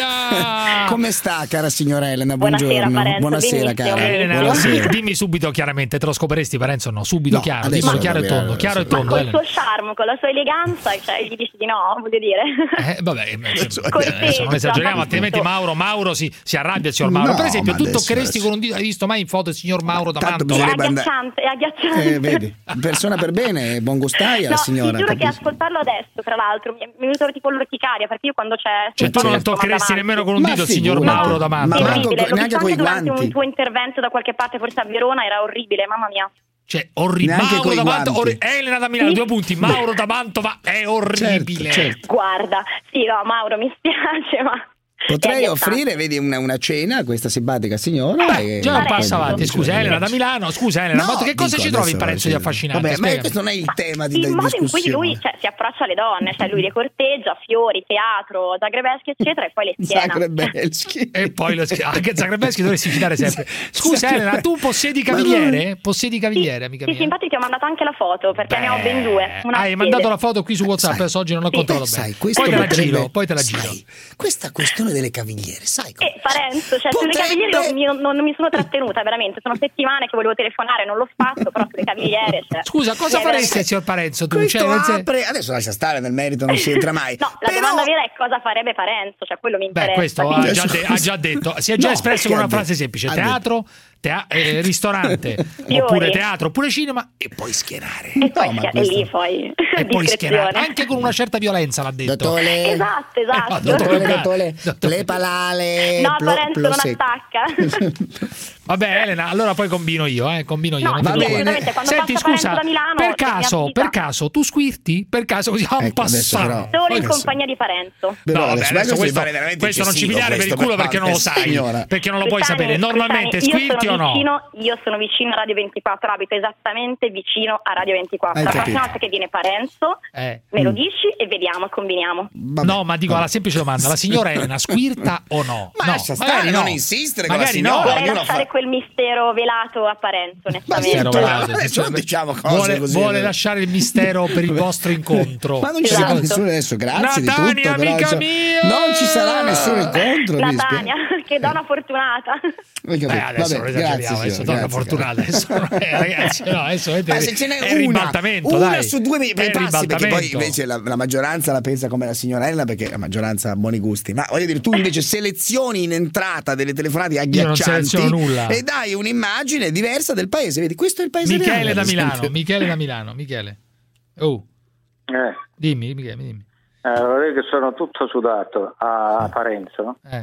mia! Come sta, cara signora Elena? Buonasera, Buongiorno. Parenzo, Buonasera, benissimo, cara. Elena, Buonasera. dimmi subito chiaramente, te lo scoperesti Parenzo o no? Subito No, chiaro, adesso dimmelo chiaro e dobbiamo- tondo, chiaro e adesso- tondo, Col Elena. suo charme, con la sua eleganza, cioè, gli dici di no, voglio dire. Eh, vabbè, eh, adesso Cortese, non esageriamo, ma altrimenti tutto. Mauro, Mauro si, si arrabbia il signor Mauro. No, per esempio, ma tu adesso- toccheresti adesso. con un dito, hai visto mai in foto il signor Mauro da Tanto Mantova? È bisognerebbe andare- agghiacciante, è agghiacciante. Eh, vedi, persona per bene, buon gustaia la No, signora. ti giuro che capisco. ascoltarlo adesso, tra l'altro, mi è venuto tipo l'orticaria, perché io quando c'è... Cioè, tu non sento toccheresti davanti. nemmeno con un Ma dito il signor figurati. Mauro da Ma Mantova. manco- Orribile, l'ho neanche visto coi anche durante guanti. un tuo intervento da qualche parte, forse a Verona, era orribile, mamma mia. Cioè, orribile. Neanche Mauro coi da Mantova, guanti. orri- Elena da Milano, due punti. Mauro da Mantova è orribile. Certo, certo. Guarda, sì, no, Mauro, mi spiace, ma... Potrei è offrire, vedi, una, una cena a questa simpatica signora. e- Già un poi- passo avanti, scusa Elena da Milano, scusa Elena, No, ma tu che cosa dico, ci trovi in adesso- Parenzo di affascinante? Vabbè, ma Spiegami. questo non è il tema di, Il di modo in cui discussione. lui cioè, si approccia alle donne, cioè lui le corteggia, fiori, teatro, Zagrebeschi, eccetera, e poi le schiena. Zagrebeschi. E poi lo schi- anche Zagrebeschi dovresti citare sempre. Scusa Zagrebeschi. Elena, tu possiedi cavigliere? Possiedi cavigliere, amica Sì, mia? sì, infatti ti ho mandato anche la foto, perché ne ho ben due. Una Hai a mandato piede. la foto qui su WhatsApp, sai, adesso oggi non ho controllato Sai, bene. questo Poi te la potrebbe- giro, poi te la giro. sai, questa questione situazione delle Cavigliere, sai come? E Parenzo, cioè sulle Cavigliere non mi, non, non mi sono trattenuta veramente, sono settimane che volevo telefonare, non l'ho fatto, però sulle Cavigliere cioè, scusa, cosa cioè, faresti, veramente... signor Parenzo? Tu? Questo Cioè, apre, adesso lascia stare nel merito, non si entra mai. No, la Però... domanda vera è cosa farebbe Parenzo, cioè quello mi interessa. Beh, questo ha già, de- ha già detto, si è già No, espresso con una detto? frase semplice: Ha teatro, tea- eh, ristorante, oppure teatro, oppure cinema, e poi schierare. E poi, No, schia- questo... e lì poi E poi schierare, discrezione. anche con una certa violenza, l'ha detto. Dottore, Esatto, esatto. Eh, dottore, dottore, dottore, le palale, No, plo- Parenzo plo- non sec- attacca. Vabbè, Elena, allora poi combino io, eh, combino io. No, non ti va preoccupare. bene. assolutamente, quando Senti, passa scusa, Parenzo da Milano, per mi caso, avvisa. per caso, tu squirti? Per caso così a un Ecco, adesso passato? però- Solo in Adesso- compagnia di Parenzo. Però No, vabbè, adesso, adesso questo, questo, mi pare veramente questo non ci eccessivo, pigliare per il questo culo perché non lo parte, sai, signora. perché non lo puoi Cristani, sapere. Normalmente Cristani, squirti io o sono no? vicino, io sono vicino a Radio ventiquattro, abito esattamente vicino a Radio ventiquattro. Hai La capito. prossima volta che viene Parenzo Eh. me lo dici e vediamo e combiniamo. Vabbè, No, ma dico vabbè. alla semplice domanda: la signora Elena squirta o no? Ma no, lascia stare, magari non no. insistere con la magari signora. no. Vorrei ognuno lasciare fa- quel mistero velato a Parenzo, onestamente. Mistero velato, adesso non diciamo cose vuole, così. vuole lasciare il mistero per il vostro incontro. Ma non ci Esatto. sarà nessuno adesso, grazie Natania, di tutto. però, amica insomma, mia! non ci sarà nessuno incontro. mi Natania, che donna fortunata. Hai capito? Beh, adesso Vabbè, non esageriamo, grazie, adesso signora, donna grazie, fortunata, adesso, eh, ragazzi, no, adesso vedete, Ma se ce n'è è il una, ribaltamento, una dai. su due mi È il passi, perché poi ribaltamento. invece la, la maggioranza la pensa come la signora Elena, perché la maggioranza ha buoni gusti. Ma voglio dire, tu invece selezioni in entrata delle telefonate Io non agghiaccianti seleziono nulla. e dai un'immagine diversa del paese. Vedi, questo è il paese Michele reale, da ad Milano, esempio. Michele da Milano, Michele. Oh, Eh, dimmi, Michele, dimmi. eh, vorrei che sono tutto sudato a Parenzo. Eh.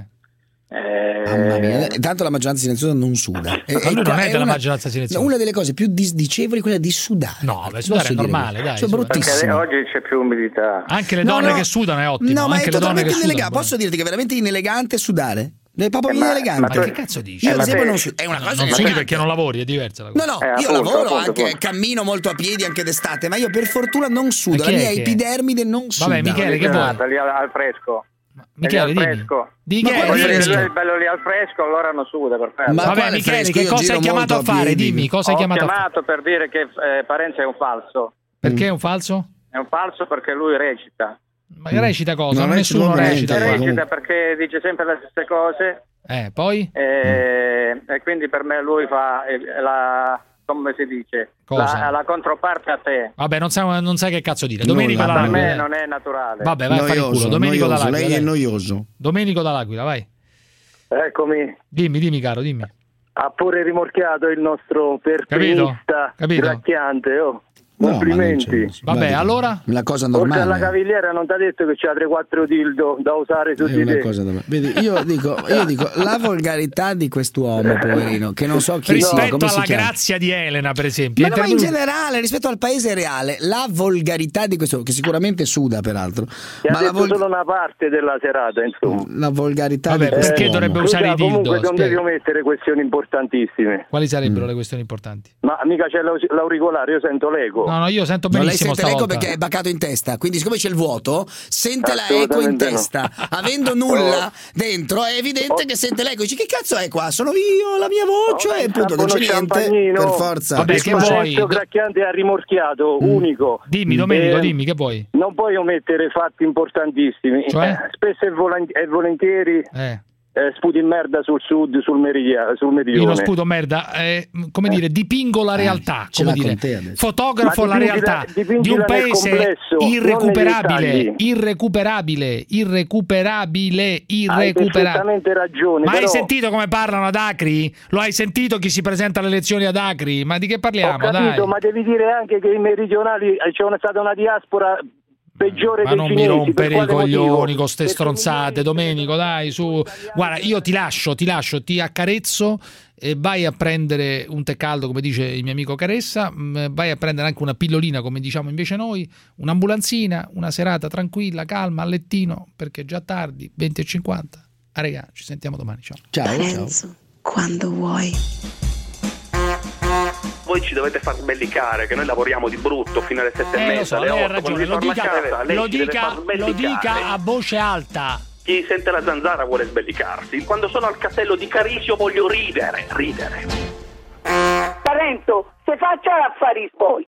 Eh, Mamma mia, tanto la maggioranza silenziosa non suda. E- Ma lui e- non è della una, maggioranza silenziosa. Una delle cose più disdicevoli è quella di sudare. No, beh, sudare Posso è dire normale, questo? dai, Cioè, sudare. perché bruttissimo. oggi c'è più umidità. Anche le No, donne no. che sudano è ottimo. No, ma anche è le donne totalmente che inelegante. sudano. Posso dirti che è veramente inelegante sudare? È proprio Eh, ma- inelegante. ma Ma che cazzo dici? Io Eh, ad ma esempio te- non su- è una cosa Non sudi elegante. perché non lavori, è diversa la cosa. No, no, Eh, io appunto, lavoro appunto, anche, appunto. cammino molto a piedi anche d'estate, ma io per fortuna non sudo. E La chi è mia che- epidermide non suda. Vabbè, Michele, che vuoi? Giornata, lì al, al fresco. Michele, È lì dimmi. al fresco. Di Ma che? quale Voglio Dimmi. fresco? vedere il bello lì al fresco, allora non suda, perfetto. Ma Vabbè, quale Michele, fresco? che Io cosa giro hai chiamato a molto a fare? piedi. Dimmi, cosa hai Ho chiamato a fare? chiamato per dire che eh, Parenzo è un falso. Perché è un falso? È un falso perché lui recita. Ma recita cosa? Non Non recita nessuno niente, recita. eh, qua. Recita perché dice sempre le stesse cose Eh, poi? e, e quindi per me lui fa il- la, come si dice, Cosa? la, la controparte a te. Vabbè, non sai, non sai che cazzo dire. Nulla. Domenico Per Dall'Aquila. me dai. non è naturale. Vabbè, vai a fare il Noioso, culo. Domenico noioso, Dall'Aquila. lei è dai. noioso. Domenico Dall'Aquila, vai. Eccomi, Dimmi, dimmi, caro, dimmi. ha pure rimorchiato il nostro perfezionista Capito? gracchiante, oh. No, ma non Complimenti. c'è- Vabbè, guarda, allora? Una cosa Oltre alla normale. cavigliera non ti ha detto che c'ha tre quattro dildo da usare su È di una te. cosa normale. Vedi, io dico, io dico la volgarità di quest'uomo, poverino, che non so chi sia, Rispetto come si alla chiama. grazia di Elena, per esempio. Ma, no, ma in Intervenuto- generale, rispetto al paese reale, la volgarità di questo, che sicuramente suda peraltro, Ti ha ma la, detto vol- solo una parte della serata, insomma. la volgarità Vabbè, di questo perché uomo. dovrebbe Scusa, usare i dildo? comunque non Spiega. devi omettere questioni importantissime. Quali sarebbero Mm. le questioni importanti? Ma mica c'è l'aus- l'auricolare, io sento l'eco. No, no, io sento No, lei benissimo sente l'eco stavolta. perché è baccato in testa, quindi siccome c'è il vuoto sente la eco in Assolutamente no. testa. Avendo nulla dentro è evidente che sente l'eco. Dici che cazzo è qua? Sono io, la mia voce e appunto non c'è niente. Per forza. Vabbè, il che vuoi? Parenzo Gracchiante ha rimorchiato, unico. Dimmi, Domenico, Eh, dimmi, che vuoi? Non puoi omettere fatti importantissimi. Cioè? Eh, spesso e, volen- e volentieri Eh. eh, sputi in merda sul sud, sul, meridia- sul Io meridione. non sputo merda, eh, come dire, dipingo la realtà, ce come l'ha dire, con te adesso. fotografo Ma la dipingila- realtà di un dipingila nel paese complesso, non irrecuperabile, nei dettagli. irrecuperabile, irrecuperabile, Hai irrecuperabile. perfettamente ragione. Ma però hai sentito come parlano ad Acri? Lo hai sentito chi si presenta alle elezioni ad Acri? Ma di che Ho parliamo, capito, dai? ma devi dire anche che i meridionali eh, c'è una- stata una diaspora peggiore Ma dei non mi cinesi. rompere per i quale coglioni motivo? con ste stronzate, Domenico, dai, su. Guarda, io ti lascio, ti lascio, ti accarezzo e vai a prendere un tè caldo, come dice il mio amico Caressa, mh, vai a prendere anche una pillolina, come diciamo invece noi, un'ambulanzina, una serata tranquilla, calma, a lettino, perché è già tardi, venti e cinquanta. Ah, regà, ci sentiamo domani, ciao. Parenzo, quando vuoi. Voi ci dovete far sbellicare che noi lavoriamo di brutto fino alle sette e Eh, lo mezza, so, alle lei ha otto, quando ragione, si lo torna a dica, casa, lei lo ci deve dica, far lo sbellicare. dica a voce alta. Chi sente la zanzara vuole sbellicarsi. Quando sono al castello di Carisio voglio ridere, ridere. Parenzo, se faccia affari poi.